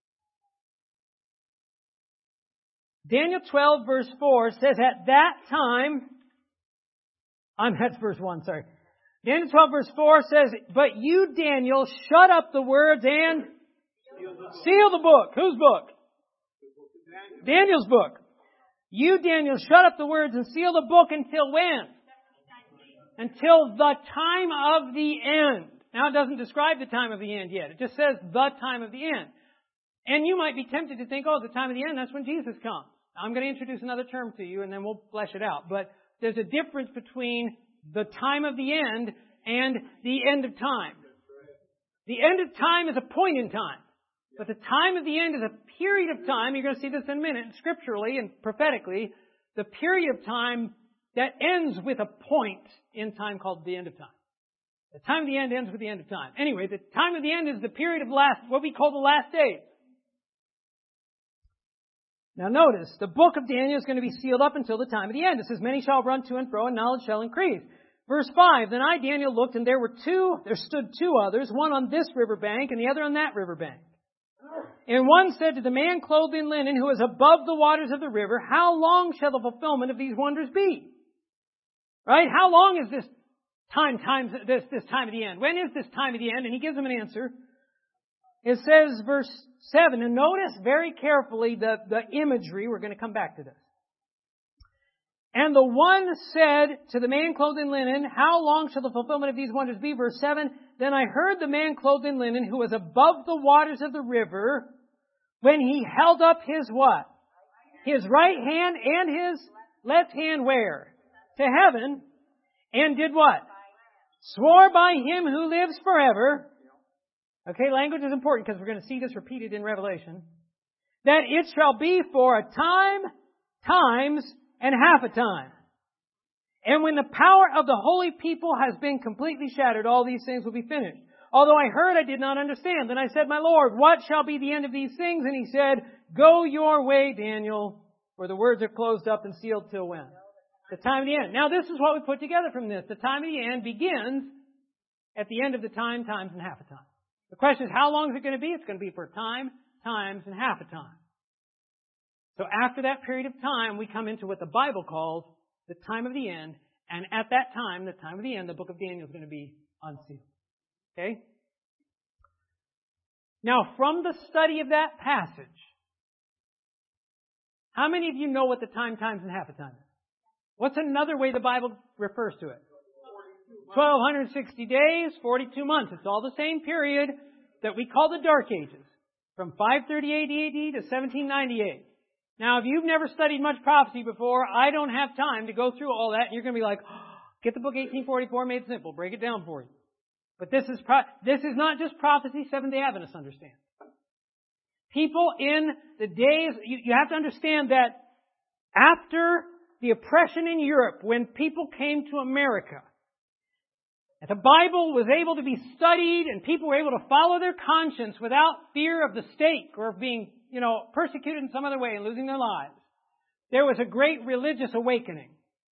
Daniel 12 verse 4 says, at that time, that's verse 1, sorry. Daniel 12 verse 4 says, but you, Daniel, shut up the words and seal the book. Whose book? Daniel's book. You, Daniel, shut up the words and seal the book until when? Until the time of the end. Now it doesn't describe the time of the end yet. It just says the time of the end. And you might be tempted to think, the time of the end, that's when Jesus comes. Now, I'm going to introduce another term to you and then we'll flesh it out. But there's a difference between the time of the end and the end of time. The end of time is a point in time. But the time of the end is a period of time. You're going to see this in a minute, scripturally and prophetically. The period of time that ends with a point in time called the end of time. The time of the end ends with the end of time. Anyway, the time of the end is the period of what we call the last days. Now notice, the book of Daniel is going to be sealed up until the time of the end. It says, many shall run to and fro, and knowledge shall increase. Verse 5, then I, Daniel, looked, and there stood two others, one on this river bank, and the other on that river bank. And one said to the man clothed in linen, who is above the waters of the river, how long shall the fulfillment of these wonders be? Right? How long is this this time of the end? When is this time of the end? And he gives them an answer. It says, verse 7, and notice very carefully the imagery. We're going to come back to this. And the one said to the man clothed in linen, how long shall the fulfillment of these wonders be? Verse 7, then I heard the man clothed in linen, who was above the waters of the river, when he held up his what? His right hand and his left hand where? To heaven. And did what? Swore by him who lives forever. Okay, language is important because we're going to see this repeated in Revelation. That it shall be for a time, times, and half a time. And when the power of the holy people has been completely shattered, all these things will be finished. Although I heard, I did not understand. Then I said, my Lord, what shall be the end of these things? And he said, go your way, Daniel, for the words are closed up and sealed till when? The time of the end. Now this is what we put together from this. The time of the end begins at the end of the time, times, and half a time. The question is, how long is it going to be? It's going to be for a time, times, and half a time. So after that period of time, we come into what the Bible calls the time of the end. And at that time, the time of the end, the book of Daniel is going to be unsealed. Okay? Now, from the study of that passage, how many of you know what the time, times, and half a time is? What's another way the Bible refers to it? 1,260 days, 42 months. It's all the same period that we call the Dark Ages, from 530 AD to 1798. Now, if you've never studied much prophecy before, I don't have time to go through all that, and you're going to be like, get the book 1844 Made Simple, break it down for you. But this is not just prophecy Seventh-day Adventists understand. People in the days, you have to understand that after the oppression in Europe, when people came to America, and the Bible was able to be studied and people were able to follow their conscience without fear of the stake or of being, persecuted in some other way and losing their lives, there was a great religious awakening.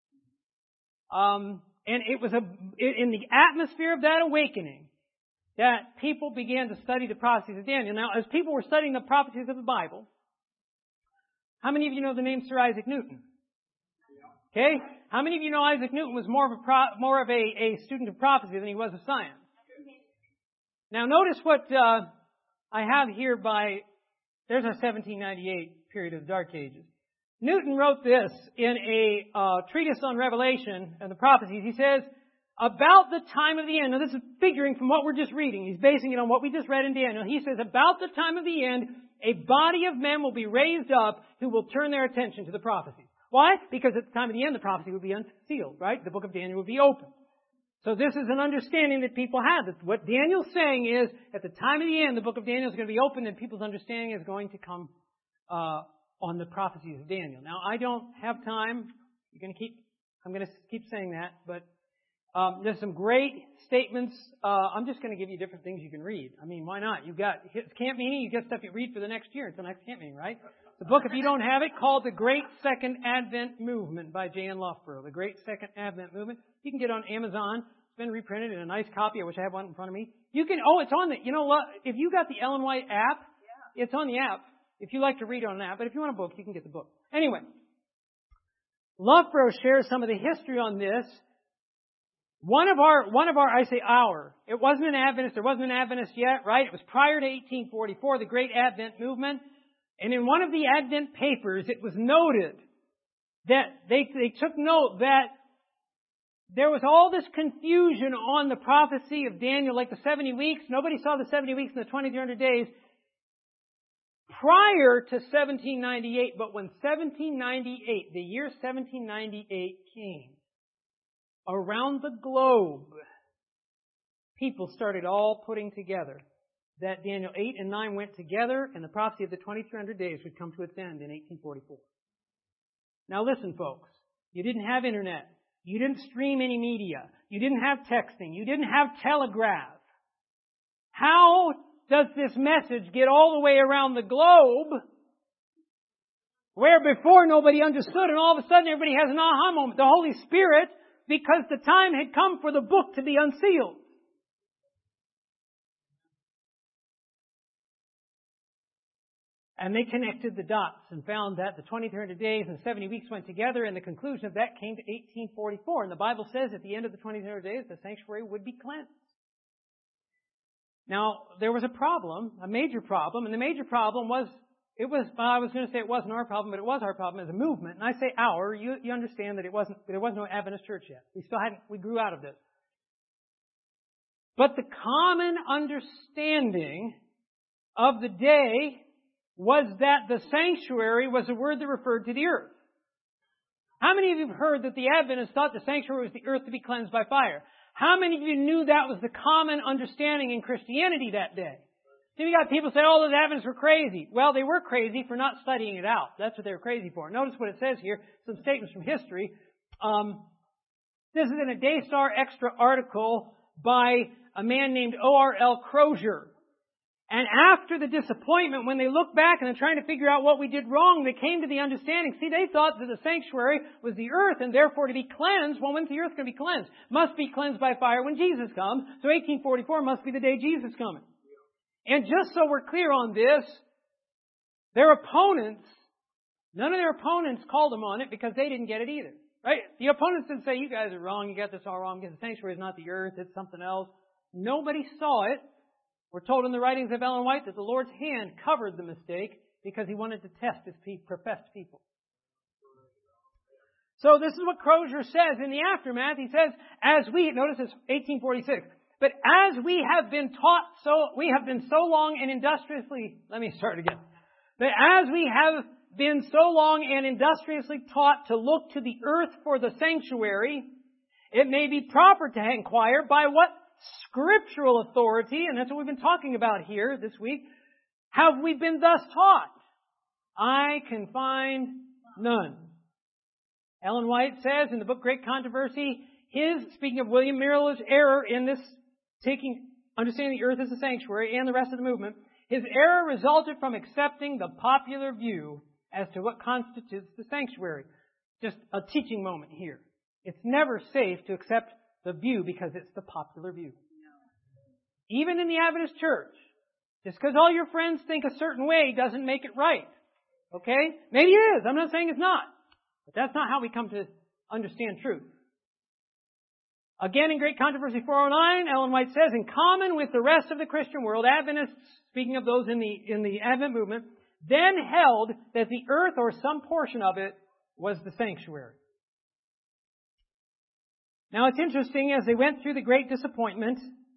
And it was in the atmosphere of that awakening that people began to study the prophecies of Daniel. Now, as people were studying the prophecies of the Bible, how many of you know the name Sir Isaac Newton? Okay? How many of you know Isaac Newton was more of a student of prophecy than he was of science? Now, notice what I have here there's our 1798 period of Dark Ages. Newton wrote this in a treatise on Revelation and the prophecies. He says, about the time of the end, now this is figuring from what we're just reading. He's basing it on what we just read in Daniel. He says, about the time of the end, a body of men will be raised up who will turn their attention to the prophecies. Why? Because at the time of the end, the prophecy would be unsealed, right? The book of Daniel would be open. So this is an understanding that people have. That what Daniel's saying is, at the time of the end, the book of Daniel is going to be open and people's understanding is going to come on the prophecies of Daniel. Now, I don't have time. I'm going to keep saying that, but there's some great statements. I'm just going to give you different things you can read. I mean, why not? You've got camp meeting, you get stuff you read for the next year until next camp meeting, right? The book, if you don't have it, called The Great Second Advent Movement by J.N. Loughborough. The Great Second Advent Movement. You can get it on Amazon. It's been reprinted in a nice copy. I wish I had one in front of me. It's on if you got the Ellen White app, it's on the app. If you like to read on an app, but if you want a book, you can get the book. Anyway, Loughborough shares some of the history on this. It wasn't an Adventist, there wasn't an Adventist yet, right? It was prior to 1844, the Great Advent Movement. And in one of the Advent papers, it was noted that they took note that there was all this confusion on the prophecy of Daniel, like the 70 weeks. Nobody saw the 70 weeks and the 2300 days prior to 1798. But when the year 1798 came, around the globe, people started all putting together that Daniel 8 and 9 went together and the prophecy of the 2300 days would come to its end in 1844. Now listen, folks. You didn't have internet. You didn't stream any media. You didn't have texting. You didn't have telegraph. How does this message get all the way around the globe where before nobody understood and all of a sudden everybody has an aha moment? The Holy Spirit, because the time had come for the book to be unsealed. And they connected the dots and found that the 2300 days and 70 weeks went together, and the conclusion of that came to 1844. And the Bible says at the end of the 2300 days, the sanctuary would be cleansed. Now, there was a problem, a major problem, and the major problem was, I was going to say it wasn't our problem, but it was our problem as a movement. And I say our, you understand that there was no Adventist church yet. We grew out of this. But the common understanding of the day was that the sanctuary was a word that referred to the earth. How many of you have heard that the Adventists thought the sanctuary was the earth to be cleansed by fire? How many of you knew that was the common understanding in Christianity that day? So you got people say, oh, the Adventists were crazy. Well, they were crazy for not studying it out. That's what they were crazy for. Notice what it says here, some statements from history. This is in a Daystar Extra article by a man named O.R.L. Crozier. And after the disappointment, when they look back and they're trying to figure out what we did wrong, they came to the understanding. See, they thought that the sanctuary was the earth, and therefore to be cleansed, well, when's the earth going to be cleansed? Must be cleansed by fire when Jesus comes. So 1844 must be the day Jesus is coming. And just so we're clear on this, their opponents, none of their opponents called them on it because they didn't get it either. Right? The opponents didn't say, you guys are wrong, you got this all wrong, because the sanctuary is not the earth, it's something else. Nobody saw it. We're told in the writings of Ellen White that the Lord's hand covered the mistake because He wanted to test His professed people. So this is what Crozier says in the aftermath. He says, notice it's 1846, but as we have been so long and industriously taught to look to the earth for the sanctuary, it may be proper to inquire by what scriptural authority, and that's what we've been talking about here this week, have we been thus taught? I can find none. Ellen White says in the book Great Controversy, speaking of William Miller's error in this understanding the earth as a sanctuary and the rest of the movement, his error resulted from accepting the popular view as to what constitutes the sanctuary. Just a teaching moment here. It's never safe to accept the view because it's the popular view. Even in the Adventist church, just because all your friends think a certain way doesn't make it right. Okay? Maybe it is. I'm not saying it's not. But that's not how we come to understand truth. Again, in Great Controversy 409, Ellen White says, in common with the rest of the Christian world, Adventists, speaking of those in the Advent movement, then held that the earth or some portion of it was the sanctuary. Now it's interesting, as they went through the great disappointment,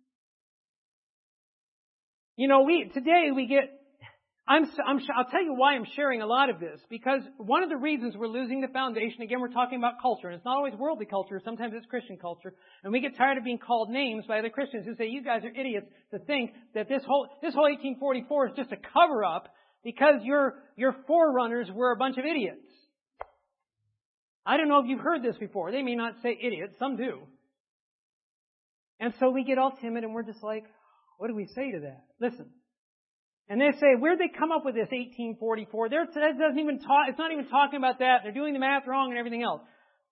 I'll tell you why I'm sharing a lot of this, because one of the reasons we're losing the foundation, again, we're talking about culture, and it's not always worldly culture, sometimes it's Christian culture, and we get tired of being called names by other Christians who say, you guys are idiots to think that this whole 1844 is just a cover-up because your forerunners were a bunch of idiots. I don't know if you've heard this before. They may not say idiots, some do. And so we get all timid and we're just like, what do we say to that? Listen. And they say, where'd they come up with this 1844? It's not even talking about that. They're doing the math wrong and everything else.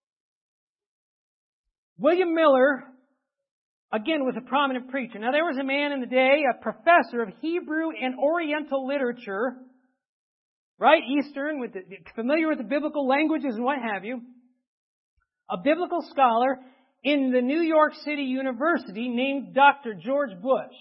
William Miller, again, was a prominent preacher. Now, there was a man in the day, a professor of Hebrew and Oriental literature, right? Eastern, familiar with the biblical languages and what have you. A biblical scholar in the New York City University named Dr. George Bush.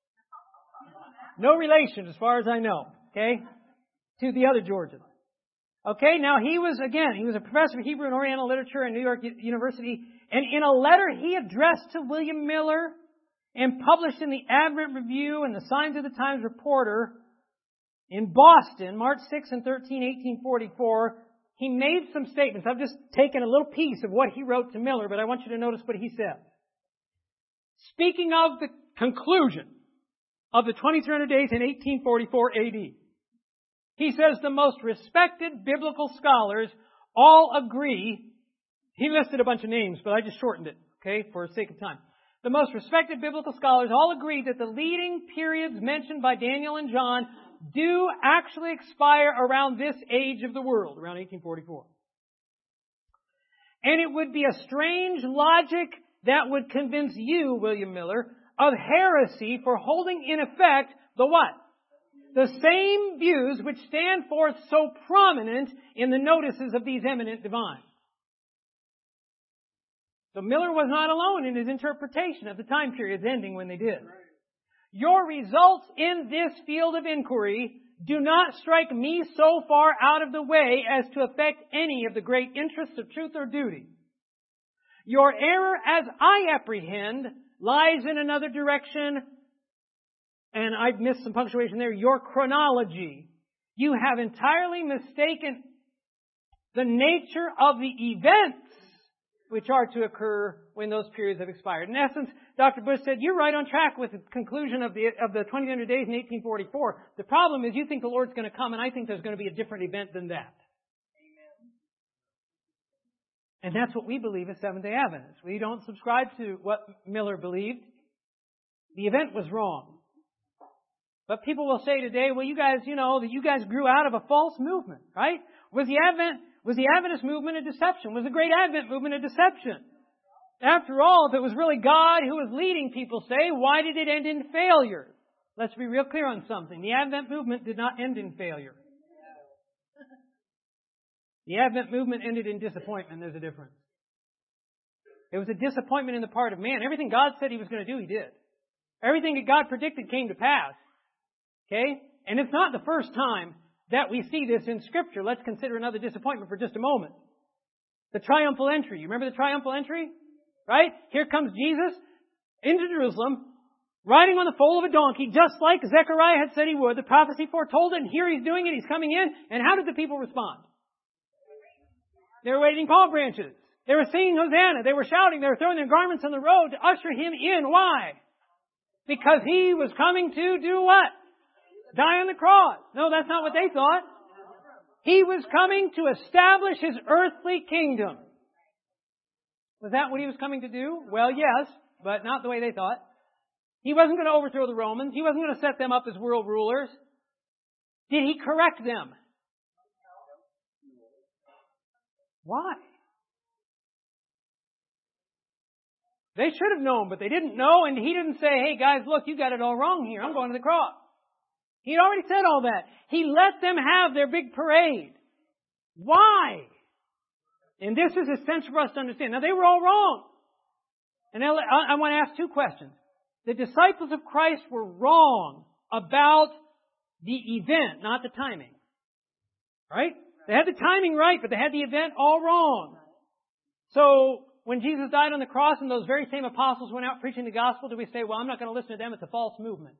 No relation as far as I know, okay, to the other Georges. Okay, now he was a professor of Hebrew and Oriental literature in New York University, and in a letter he addressed to William Miller and published in the Advent Review and the Signs of the Times Reporter in Boston, March 6 and 13, 1844, he made some statements. I've just taken a little piece of what he wrote to Miller, but I want you to notice what he said. Speaking of the conclusion of the 2300 days in 1844 AD. He says the most respected biblical scholars all agree. He listed a bunch of names, but I just shortened it, okay, for the sake of time. The most respected biblical scholars all agree that the leading periods mentioned by Daniel and John do actually expire around this age of the world, around 1844. And it would be a strange logic that would convince you, William Miller, of heresy for holding in effect the what? The same views which stand forth so prominent in the notices of these eminent divines. So Miller was not alone in his interpretation of the time periods ending when they did. Your results in this field of inquiry do not strike me so far out of the way as to affect any of the great interests of truth or duty. Your error, as I apprehend, lies in another direction, and I've missed some punctuation there, your chronology. You have entirely mistaken the nature of the events which are to occur when those periods have expired. In essence, Dr. Bush said, you're right on track with the conclusion of the 2300 days in 1844. The problem is you think the Lord's going to come, and I think there's going to be a different event than that. And that's what we believe as Seventh-day Adventists. We don't subscribe to what Miller believed. The event was wrong. But people will say today, well, you guys, that you guys grew out of a false movement, right? Was the Adventist movement a deception? Was the Great Advent movement a deception? After all, if it was really God who was leading people, say, why did it end in failure? Let's be real clear on something. The Advent movement did not end in failure. The Advent movement ended in disappointment. There's a difference. It was a disappointment in the part of man. Everything God said He was going to do, He did. Everything that God predicted came to pass. Okay? And it's not the first time that we see this in Scripture. Let's consider another disappointment for just a moment. The triumphal entry. You remember the triumphal entry? Right? Here comes Jesus into Jerusalem, riding on the foal of a donkey, just like Zechariah had said He would. The prophecy foretold it, and here He's doing it. He's coming in. And how did the people respond? They were waving palm branches. They were singing Hosanna. They were shouting. They were throwing their garments on the road to usher Him in. Why? Because He was coming to do what? Die on the cross. No, that's not what they thought. He was coming to establish His earthly kingdom. Was that what He was coming to do? Well, yes, but not the way they thought. He wasn't going to overthrow the Romans. He wasn't going to set them up as world rulers. Did He correct them? Why? They should have known, but they didn't know, and He didn't say, hey guys, look, you got it all wrong here. I'm going to the cross. He'd already said all that. He let them have their big parade. Why? And this is essential for us to understand. Now, they were all wrong. And I want to ask two questions. The disciples of Christ were wrong about the event, not the timing. Right? They had the timing right, but they had the event all wrong. So, when Jesus died on the cross and those very same apostles went out preaching the gospel, do we say, well, I'm not going to listen to them, it's a false movement?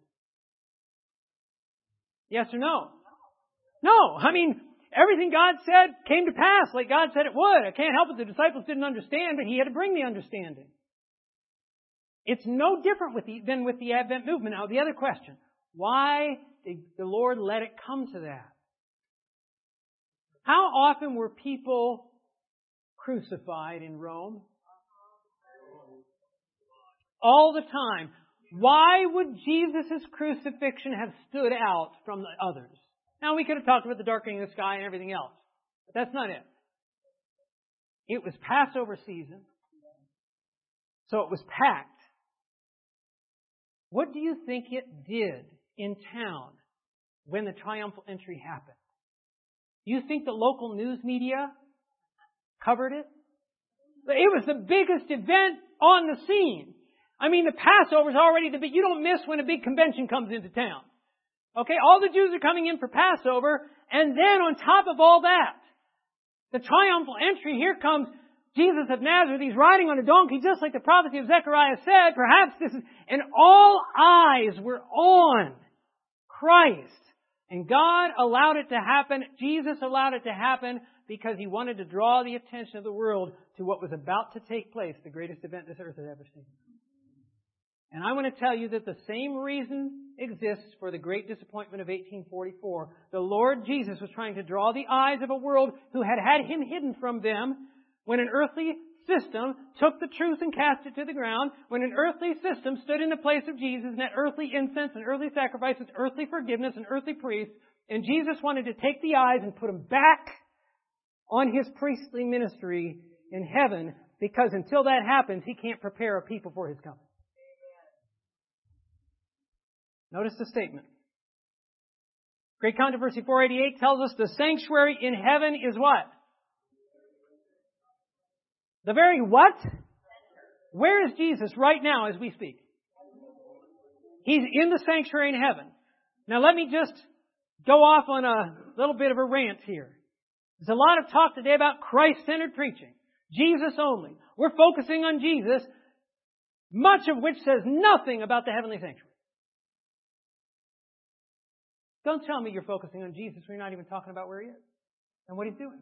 Yes or no? No. I mean, everything God said came to pass like God said it would. I can't help it the disciples didn't understand, but He had to bring the understanding. It's no different than with the Advent movement. Now, the other question, why did the Lord let it come to that? How often were people crucified in Rome? All the time. Why would Jesus' crucifixion have stood out from the others? Now, we could have talked about the darkening of the sky and everything else, but that's not it. It was Passover season, so it was packed. What do you think it did in town when the triumphal entry happened? Do you think the local news media covered it? It was the biggest event on the scene. I mean, the Passover's already the big, you don't miss when a big convention comes into town. Okay, all the Jews are coming in for Passover, and then on top of all that, the triumphal entry, here comes Jesus of Nazareth. He's riding on a donkey, just like the prophecy of Zechariah said. Perhaps this is, and all eyes were on Christ. And God allowed it to happen. Jesus allowed it to happen because He wanted to draw the attention of the world to what was about to take place, the greatest event this earth has ever seen. And I want to tell you that the same reason exists for the great disappointment of 1844. The Lord Jesus was trying to draw the eyes of a world who had had Him hidden from them when an earthly system took the truth and cast it to the ground, when an earthly system stood in the place of Jesus, and that earthly incense and earthly sacrifices, earthly forgiveness and earthly priests, and Jesus wanted to take the eyes and put them back on His priestly ministry in heaven, because until that happens, He can't prepare a people for His coming. Notice the statement. Great Controversy 488 tells us the sanctuary in heaven is what? The very what? Where is Jesus right now as we speak? He's in the sanctuary in heaven. Now let me just go off on a little bit of a rant here. There's a lot of talk today about Christ-centered preaching. Jesus only. We're focusing on Jesus, much of which says nothing about the heavenly sanctuary. Don't tell me you're focusing on Jesus when you're not even talking about where He is and what He's doing.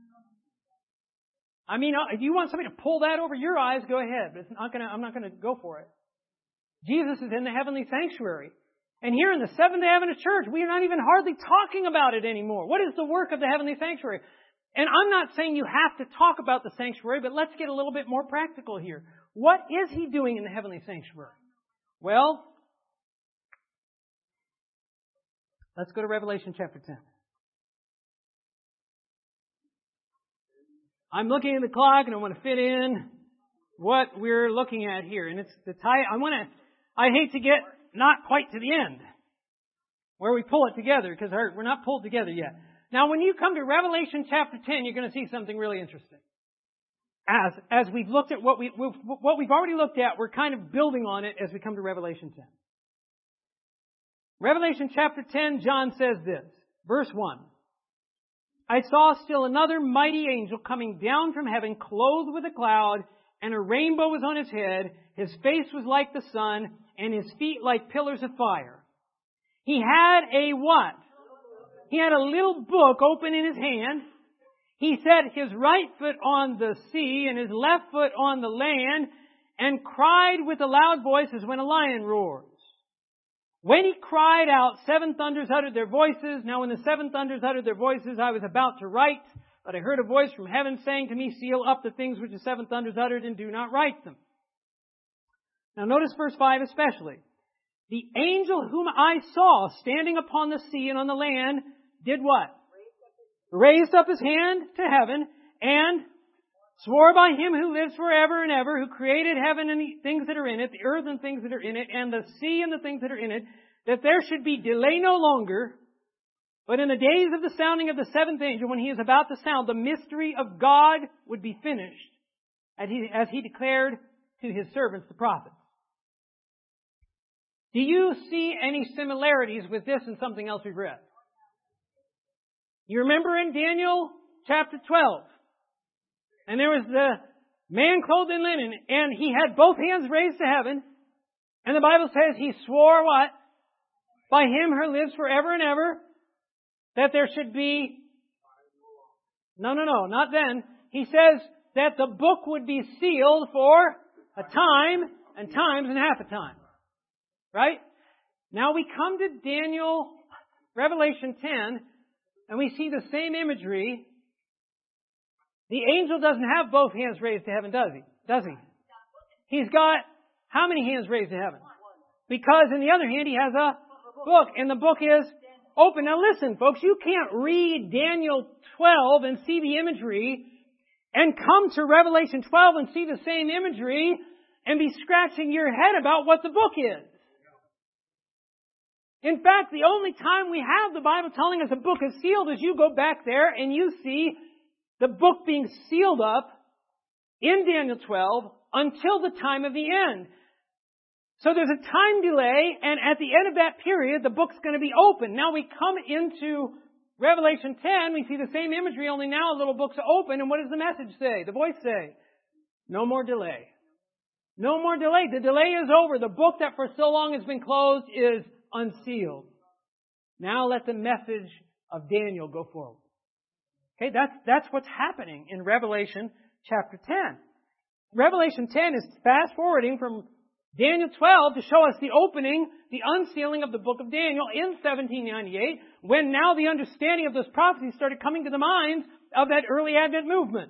I mean, if you want somebody to pull that over your eyes, go ahead. But I'm not going to go for it. Jesus is in the heavenly sanctuary. And here in the Seventh-day Adventist Church, we are not even hardly talking about it anymore. What is the work of the heavenly sanctuary? And I'm not saying you have to talk about the sanctuary, but let's get a little bit more practical here. What is He doing in the heavenly sanctuary? Well, let's go to Revelation chapter 10. I'm looking at the clock and I want to fit in what we're looking at here. And it's the I hate to get not quite to the end. where we pull it together, because we're not pulled together yet. Now, when you come to Revelation chapter 10, you're going to see something really interesting. As we've looked at what we've already looked at, we're kind of building on it as we come to Revelation 10. Revelation chapter 10, John says this, verse 1. I saw still another mighty angel coming down from heaven, clothed with a cloud, and a rainbow was on his head. His face was like the sun, and his feet like pillars of fire. He had a what? He had a little book open in his hand. He set his right foot on the sea and his left foot on the land, and cried with a loud voice as when a lion roars. When he cried out, 7 thunders uttered their voices. Now when the 7 thunders uttered their voices, I was about to write, but I heard a voice from heaven saying to me, seal up the things which the 7 thunders uttered and do not write them. Now notice verse 5 especially. The angel whom I saw standing upon the sea and on the land did what? Raised up his hand to heaven and swore by him who lives forever and ever, who created heaven and the things that are in it, the earth and things that are in it, and the sea and the things that are in it, that there should be delay no longer, but in the days of the sounding of the 7th angel, when he is about to sound, the mystery of God would be finished, as he declared to his servants, the prophets. Do you see any similarities with this and something else we've read? You remember in Daniel chapter 12, and there was the man clothed in linen, and he had both hands raised to heaven, and the Bible says he swore what? By him who lives forever and ever, that there should be... No, not then. He says that the book would be sealed for a time, and times, and half a time. Right? Now we come to Revelation 10, and we see the same imagery. The angel doesn't have both hands raised to heaven, does he? Does he? He's got how many hands raised to heaven? Because in the other hand, he has a book, and the book is open. Now listen, folks, you can't read Daniel 12 and see the imagery and come to Revelation 12 and see the same imagery and be scratching your head about what the book is. In fact, the only time we have the Bible telling us a book is sealed is you go back there and you see the book being sealed up in Daniel 12 until the time of the end. So there's a time delay, and at the end of that period, the book's going to be open. Now we come into Revelation 10, we see the same imagery, only now a little book's open, and what does the message say? The voice say, no more delay. No more delay. The delay is over. The book that for so long has been closed is unsealed. Now let the message of Daniel go forward. Okay, that's what's happening in Revelation chapter 10. Revelation 10 is fast forwarding from Daniel 12 to show us the opening, the unsealing of the book of Daniel in 1798, when now the understanding of those prophecies started coming to the minds of that early Advent movement.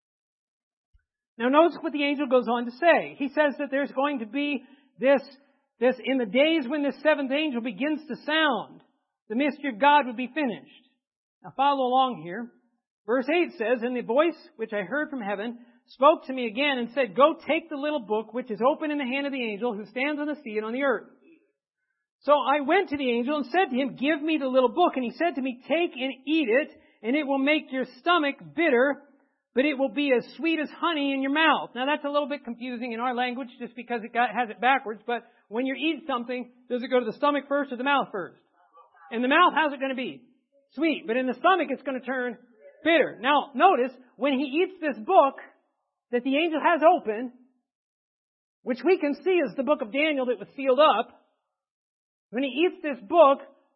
Now notice what the angel goes on to say. He says that there's going to be this in the days when the 7th angel begins to sound, the mystery of God would be finished. Now follow along here. Verse 8 says, and the voice which I heard from heaven spoke to me again and said, go take the little book which is open in the hand of the angel who stands on the sea and on the earth. So I went to the angel and said to him, give me the little book. And he said to me, take and eat it, and it will make your stomach bitter, but it will be as sweet as honey in your mouth. Now that's a little bit confusing in our language just because it has it backwards, but when you eat something, does it go to the stomach first or the mouth first? In the mouth, how's it going to be? Sweet. But in the stomach, it's going to turn bitter. Now, notice, when he eats this book that the angel has open, which we can see is the book of Daniel that was sealed up, when he eats this book,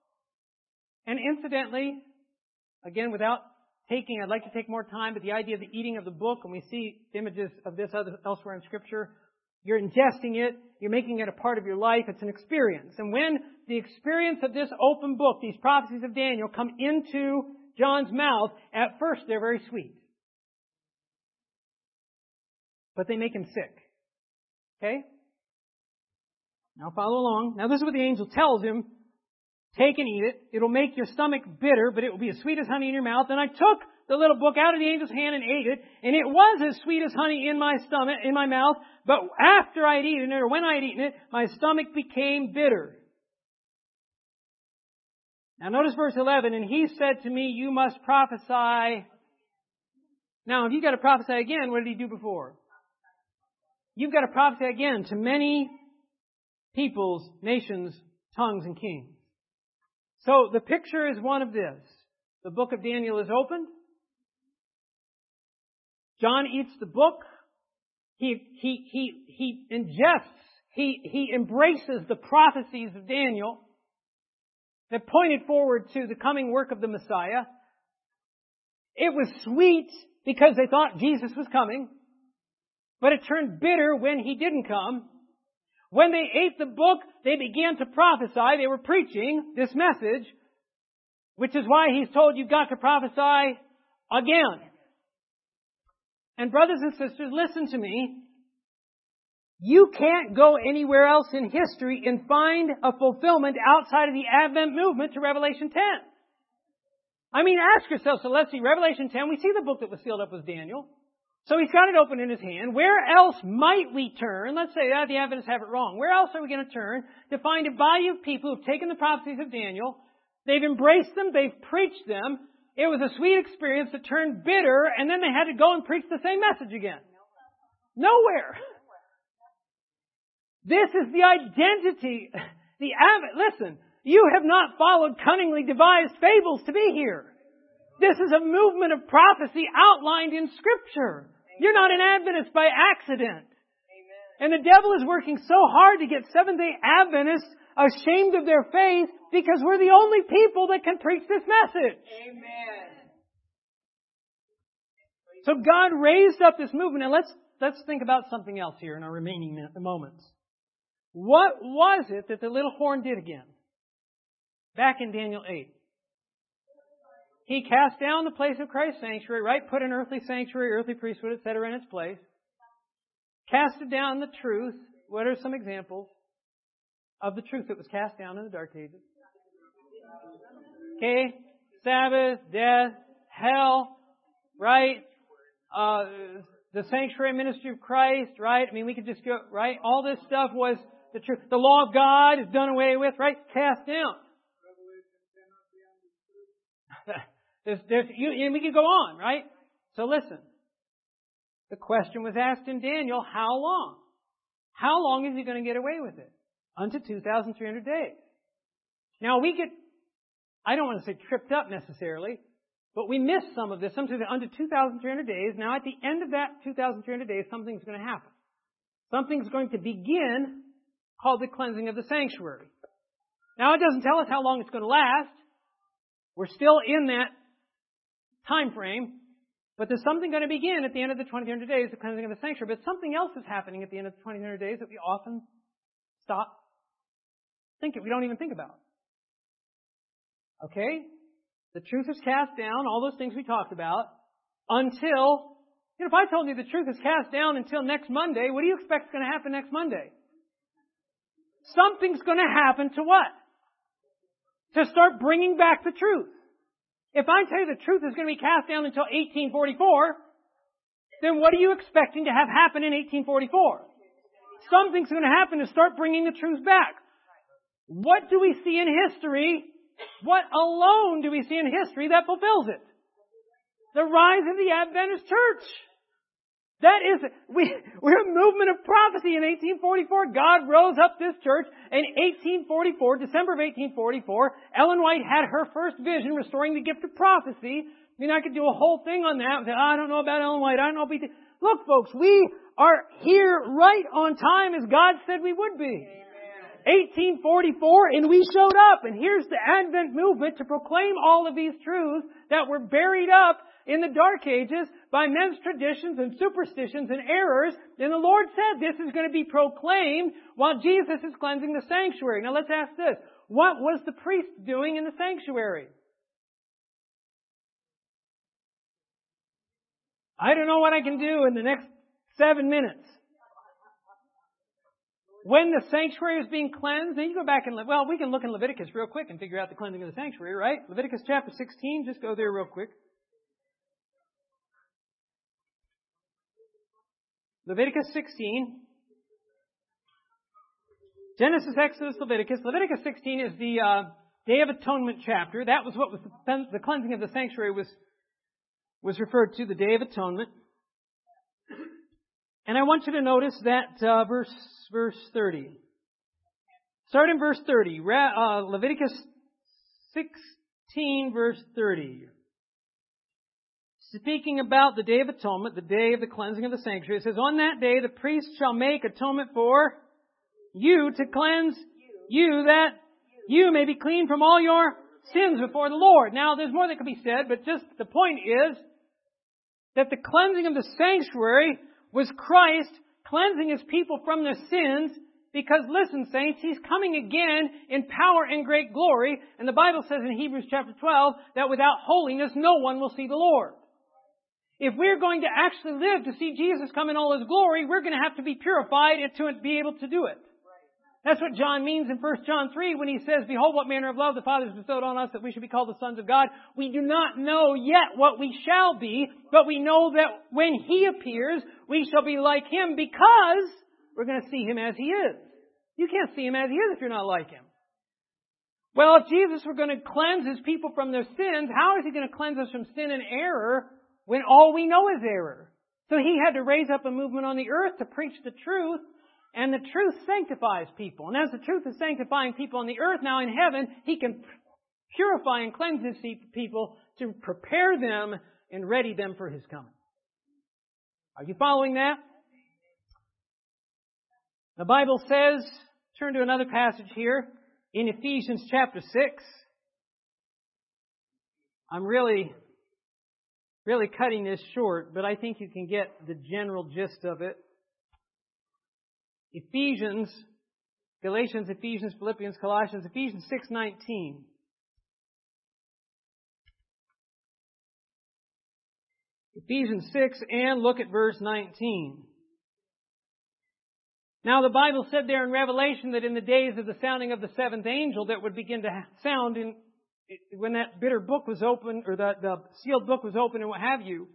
and incidentally, again, I'd like to take more time, but the idea of the eating of the book, and we see images of this elsewhere in Scripture, you're ingesting it, you're making it a part of your life, it's an experience. And when the experience of this open book, these prophecies of Daniel, come into John's mouth, at first they're very sweet. But they make him sick. Okay? Now follow along. Now this is what the angel tells him. Take and eat it. It'll make your stomach bitter, but it will be as sweet as honey in your mouth. And I took the little book out of the angel's hand and ate it, and it was as sweet as honey in my stomach, in my mouth. But after I'd eaten it, or when I'd eaten it, my stomach became bitter. Now notice verse 11, and he said to me, you must prophesy. Now if you've got to prophesy again, what did he do before? You've got to prophesy again to many peoples, nations, tongues, and kings. So the picture is one of this. The book of Daniel is opened. John eats the book. He ingests, he embraces the prophecies of Daniel that pointed forward to the coming work of the Messiah. It was sweet because they thought Jesus was coming, but it turned bitter when he didn't come. When they ate the book, they began to prophesy. They were preaching this message, which is why he's told you've got to prophesy again. And brothers and sisters, listen to me. You can't go anywhere else in history and find a fulfillment outside of the Advent movement to Revelation 10. I mean, ask yourself, so let's see, Revelation 10, we see the book that was sealed up was Daniel. So he's got it open in his hand. Where else might we turn? Let's say that the Adventists have it wrong. Where else are we going to turn to find a body of people who've taken the prophecies of Daniel, they've embraced them, they've preached them, it was a sweet experience that turned bitter, and then they had to go and preach the same message again? Nowhere. This is the identity. Listen, you have not followed cunningly devised fables to be here. This is a movement of prophecy outlined in Scripture. You're not an Adventist by accident. And the devil is working so hard to get Seventh-day Adventists ashamed of their faith because we're the only people that can preach this message. Amen. So God raised up this movement. And let's think about something else here in our remaining moments. What was it that the little horn did again? Back in Daniel 8. He cast down the place of Christ's sanctuary, right? Put an earthly sanctuary, earthly priesthood, etc. in its place. Casted down the truth. What are some examples of the truth that was cast down in the Dark Ages? Okay? Sabbath, death, hell, right? The sanctuary ministry of Christ, right? I mean, we could just go, right? All this stuff was the truth. The law of God is done away with, right? Cast down. And we could go on, right? So listen. The question was asked in Daniel, how long? How long is he going to get away with it? Unto 2,300 days. Now I don't want to say tripped up necessarily, but we missed some of this. Sometimes unto 2,300 days. Now at the end of that 2,300 days, something's going to happen. Something's going to begin called the cleansing of the sanctuary. Now it doesn't tell us how long it's going to last. We're still in that time frame. But there's something going to begin at the end of the 2,300 days, the cleansing of the sanctuary. But something else is happening at the end of the 2,300 days that we often stop thinking. We don't even think about. Okay? The truth is cast down, all those things we talked about, until, if I told you the truth is cast down until next Monday, what do you expect is going to happen next Monday? Something's going to happen to what? To start bringing back the truth. If I tell you the truth is going to be cast down until 1844, then what are you expecting to have happen in 1844? Something's going to happen to start bringing the truth back. What do we see in history? What alone do we see in history that fulfills it? The rise of the Adventist church. That is, we're a movement of prophecy in 1844. God rose up this church in 1844, December of 1844. Ellen White had her first vision restoring the gift of prophecy. I mean, I could do a whole thing on that. I don't know about Ellen White. I don't know. Look, folks, we are here right on time as God said we would be. 1844, and we showed up. And here's the Advent movement to proclaim all of these truths that were buried up in the Dark Ages by men's traditions and superstitions and errors. And the Lord said this is going to be proclaimed while Jesus is cleansing the sanctuary. Now let's ask this. What was the priest doing in the sanctuary? I don't know what I can do in the next 7 minutes. When the sanctuary is being cleansed, then you go back and, we can look in Leviticus real quick and figure out the cleansing of the sanctuary, right? Leviticus chapter 16, just go there real quick. Leviticus 16. Genesis, Exodus, Leviticus. Leviticus 16 is the Day of Atonement chapter. That was what was the cleansing of the sanctuary was referred to, the Day of Atonement. And I want you to notice that verse 30. Start in verse 30. Leviticus 16, verse 30. Speaking about the Day of Atonement, the day of the cleansing of the sanctuary, it says, on that day the priest shall make atonement for you to cleanse you, that you may be clean from all your sins before the Lord. Now, there's more that could be said, but just the point is that the cleansing of the sanctuary was Christ cleansing His people from their sins, because, listen, saints, He's coming again in power and great glory. And the Bible says in Hebrews chapter 12 that without holiness no one will see the Lord. If we're going to actually live to see Jesus come in all His glory, we're going to have to be purified to be able to do it. That's what John means in 1 John 3 when he says, behold, what manner of love the Father has bestowed on us that we should be called the sons of God. We do not know yet what we shall be, but we know that when He appears, we shall be like Him, because we're going to see Him as He is. You can't see Him as He is if you're not like Him. Well, if Jesus were going to cleanse His people from their sins, how is He going to cleanse us from sin and error when all we know is error? So He had to raise up a movement on the earth to preach the truth. And the truth sanctifies people. And as the truth is sanctifying people on the earth, now in heaven, He can purify and cleanse His people to prepare them and ready them for His coming. Are you following that? The Bible says, turn to another passage here, in Ephesians chapter 6. I'm really cutting this short, but I think you can get the general gist of it. Ephesians, Galatians, Ephesians, Philippians, Colossians, Ephesians 6:19. Ephesians 6, and look at verse 19. Now the Bible said there in Revelation that in the days of the sounding of the seventh angel that would begin to sound when that bitter book was open, or the sealed book was open and what have you,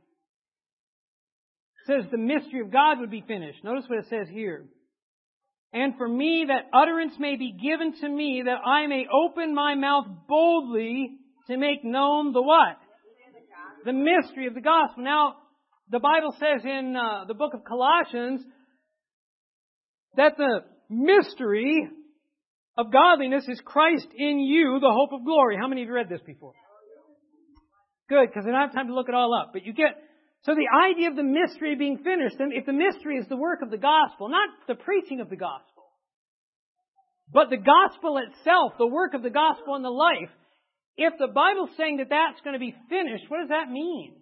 it says the mystery of God would be finished. Notice what it says here. And for me, that utterance may be given to me, that I may open my mouth boldly to make known the what? The mystery of the gospel. Now, the Bible says in the book of Colossians that the mystery of godliness is Christ in you, the hope of glory. How many of you read this before? Good, because I don't have time to look it all up. But you get... So the idea of the mystery being finished, and if the mystery is the work of the gospel, not the preaching of the gospel, but the gospel itself, the work of the gospel in the life, if the Bible's saying that that's going to be finished, what does that mean?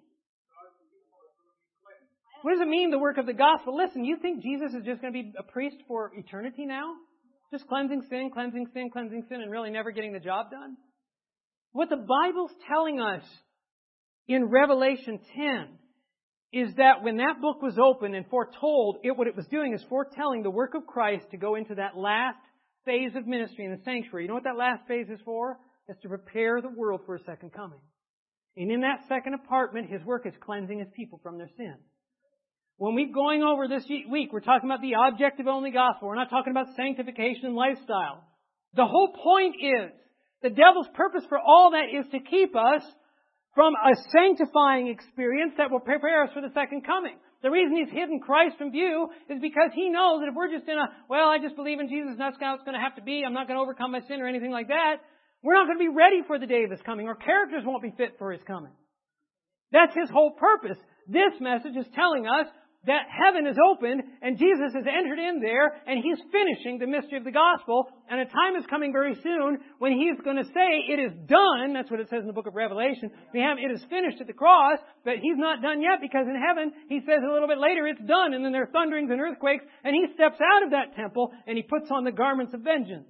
What does it mean, the work of the gospel? Listen, you think Jesus is just going to be a priest for eternity now? Just cleansing sin, cleansing sin, cleansing sin, and really never getting the job done? What the Bible's telling us in Revelation 10 is that when that book was opened and foretold, what it was doing is foretelling the work of Christ to go into that last phase of ministry in the sanctuary. You know what that last phase is for? It's to prepare the world for His second coming. And in that second apartment, His work is cleansing His people from their sin. When we're going over this week, we're talking about the objective-only gospel. We're not talking about sanctification and lifestyle. The whole point is, the devil's purpose for all that is to keep us from a sanctifying experience that will prepare us for the second coming. The reason He's hidden Christ from view is because He knows that if we're just I just believe in Jesus and that's how it's going to have to be, I'm not going to overcome my sin or anything like that, we're not going to be ready for the day of His coming. Our characters won't be fit for His coming. That's His whole purpose. This message is telling us that heaven is opened and Jesus has entered in there and He's finishing the mystery of the gospel, and a time is coming very soon when He's going to say, it is done. That's what it says in the book of Revelation. It is finished at the cross, but He's not done yet, because in heaven He says a little bit later it's done, and then there are thunderings and earthquakes, and He steps out of that temple and He puts on the garments of vengeance.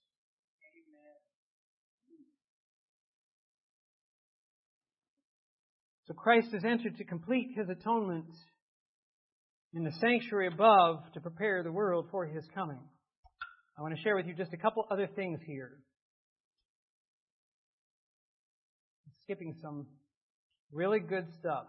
So Christ has entered to complete His atonement in the sanctuary above to prepare the world for His coming. I want to share with you just a couple other things here. I'm skipping some really good stuff.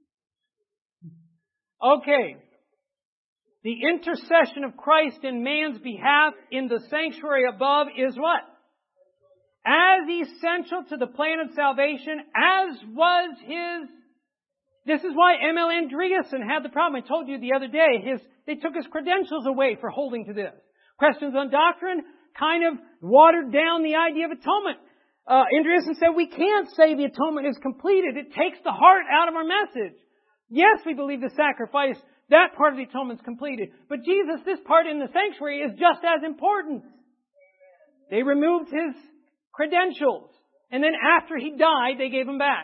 Okay. The intercession of Christ in man's behalf in the sanctuary above is what? as essential to the plan of salvation as was his. This is why M.L. Andreasen had the problem. I told you the other day, they took his credentials away for holding to this. Questions on doctrine kind of watered down the idea of atonement. Andreasen said we can't say the atonement is completed. It takes the heart out of our message. Yes, we believe the sacrifice, that part of the atonement is completed. But Jesus, this part in the sanctuary is just as important. They removed his credentials. And then after he died, they gave him back.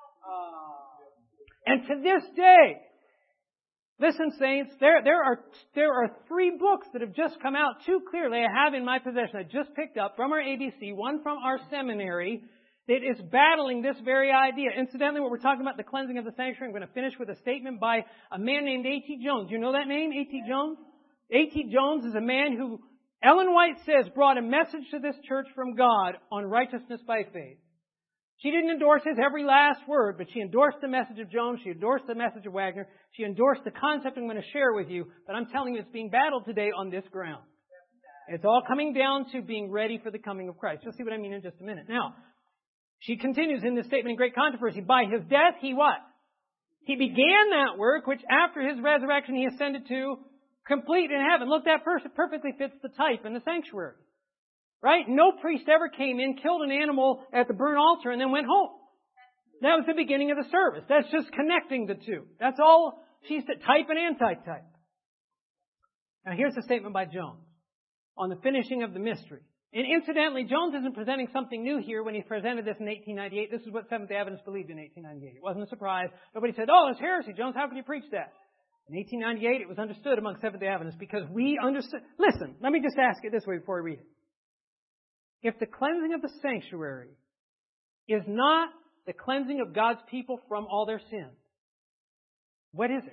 And to this day, listen, saints, there are 3 books that have just come out too clearly. I have in my possession. I just picked up from our ABC, one from our seminary that is battling this very idea. Incidentally, what we're talking about, the cleansing of the sanctuary, I'm going to finish with a statement by a man named A.T. Jones. You know that name, A.T. Jones? A.T. Jones is a man who, Ellen White says, brought a message to this church from God on righteousness by faith. She didn't endorse his every last word, but she endorsed the message of Jones. She endorsed the message of Wagner. She endorsed the concept I'm going to share with you. But I'm telling you, it's being battled today on this ground. It's all coming down to being ready for the coming of Christ. You'll see what I mean in just a minute. Now, she continues in this statement in great controversy. By his death, he what? He began that work, which after his resurrection he ascended to, complete in heaven. Look, that perfectly fits the type in the sanctuary. Right? No priest ever came in, killed an animal at the burnt altar, and then went home. That was the beginning of the service. That's just connecting the two. That's all. She's the type and anti-type. Now here's a statement by Jones on the finishing of the mystery. And incidentally, Jones isn't presenting something new here when he presented this in 1898. This is what Seventh-day Adventists believed in 1898. It wasn't a surprise. Nobody said, oh, it's heresy, Jones. How can you preach that? In 1898, it was understood among Seventh-day Adventists because we understood. Listen, let me just ask it this way before we read it. If the cleansing of the sanctuary is not the cleansing of God's people from all their sins, what is it?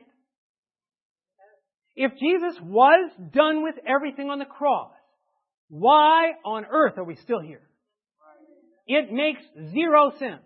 If Jesus was done with everything on the cross, why on earth are we still here? It makes 0 sense.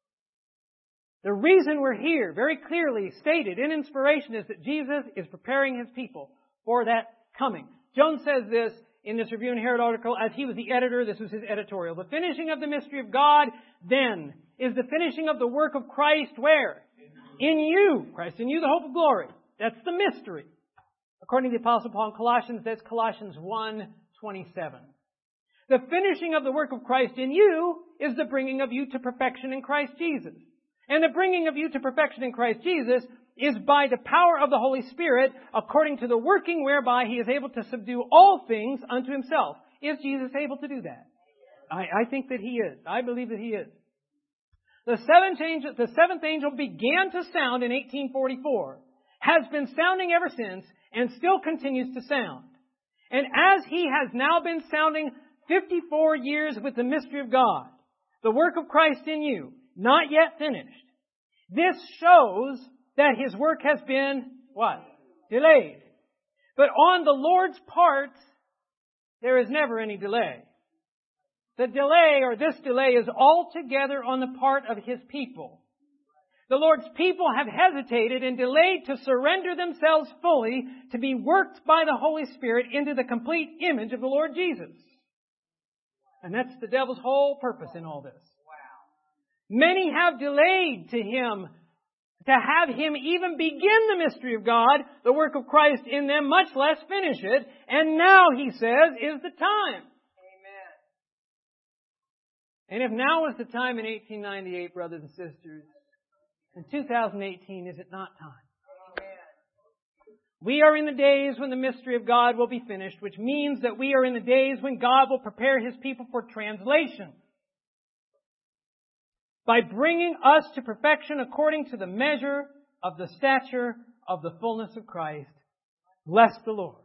The reason we're here, very clearly stated in inspiration, is that Jesus is preparing His people for that coming. Jones says this in this Review and Herald article, as he was the editor, this was his editorial. The finishing of the mystery of God, then, is the finishing of the work of Christ where? In you. Christ in you, the hope of glory. That's the mystery. According to the Apostle Paul in Colossians, that's Colossians 1:27. The finishing of the work of Christ in you is the bringing of you to perfection in Christ Jesus. And the bringing of you to perfection in Christ Jesus is by the power of the Holy Spirit, according to the working whereby He is able to subdue all things unto Himself. Is Jesus able to do that? I think that He is. I believe that He is. The seventh angel began to sound in 1844, has been sounding ever since, and still continues to sound. And as he has now been sounding 54 years with the mystery of God, the work of Christ in you, not yet finished, this shows that His work has been, what? Delayed. But on the Lord's part, there is never any delay. The delay, or this delay, is altogether on the part of His people. The Lord's people have hesitated and delayed to surrender themselves fully to be worked by the Holy Spirit into the complete image of the Lord Jesus. And that's the devil's whole purpose in all this. Many have delayed to have Him even begin the mystery of God, the work of Christ in them, much less finish it. And now, He says, is the time. Amen. And if now was the time in 1898, brothers and sisters, in 2018, is it not time? Amen. We are in the days when the mystery of God will be finished, which means that we are in the days when God will prepare His people for translation, by bringing us to perfection according to the measure of the stature of the fullness of Christ. Bless the Lord.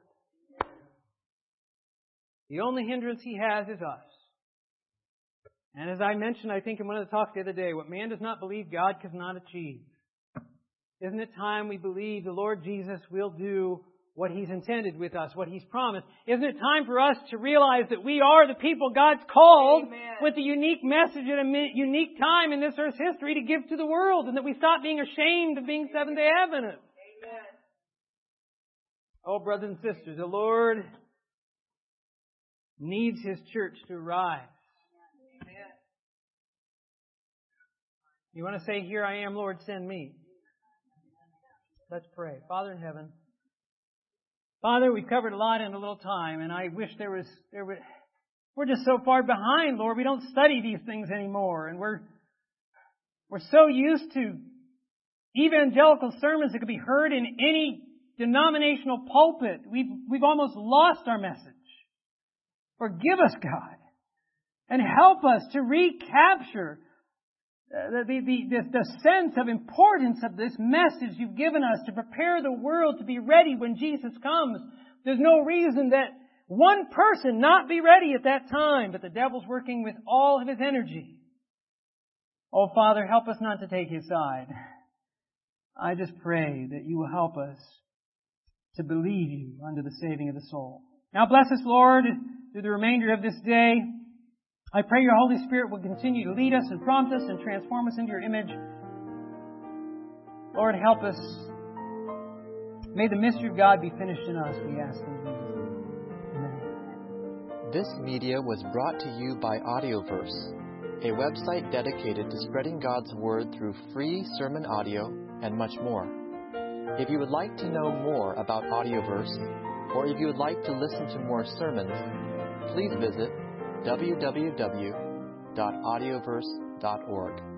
The only hindrance He has is us. And as I mentioned, I think in one of the talks the other day, what man does not believe, God cannot achieve. Isn't it time we believe the Lord Jesus will do what He's intended with us, what He's promised? Isn't it time for us to realize that we are the people God's called, Amen, with a unique message at a unique time in this earth's history to give to the world, and that we stop being ashamed of being Seventh-day Adventists? Amen. Oh, brothers and sisters, the Lord needs His church to rise. Amen. You want to say, "Here I am, Lord, send me"? Let's pray. Father in heaven, Father, we've covered a lot in a little time, and I wish we're just so far behind, Lord. We don't study these things anymore, and we're so used to evangelical sermons that could be heard in any denominational pulpit. We've almost lost our message. Forgive us, God, and help us to recapture the sense of importance of this message you've given us to prepare the world to be ready when Jesus comes. There's no reason that one person not be ready at that time, but the devil's working with all of his energy. Oh, Father, help us not to take his side. I just pray that you will help us to believe you unto the saving of the soul. Now bless us, Lord, through the remainder of this day. I pray your Holy Spirit will continue to lead us and prompt us and transform us into your image. Lord, help us. May the mystery of God be finished in us, we ask in Jesus' name. Amen. This media was brought to you by Audioverse, a website dedicated to spreading God's Word through free sermon audio and much more. If you would like to know more about Audioverse, or if you would like to listen to more sermons, please visit www.audioverse.org.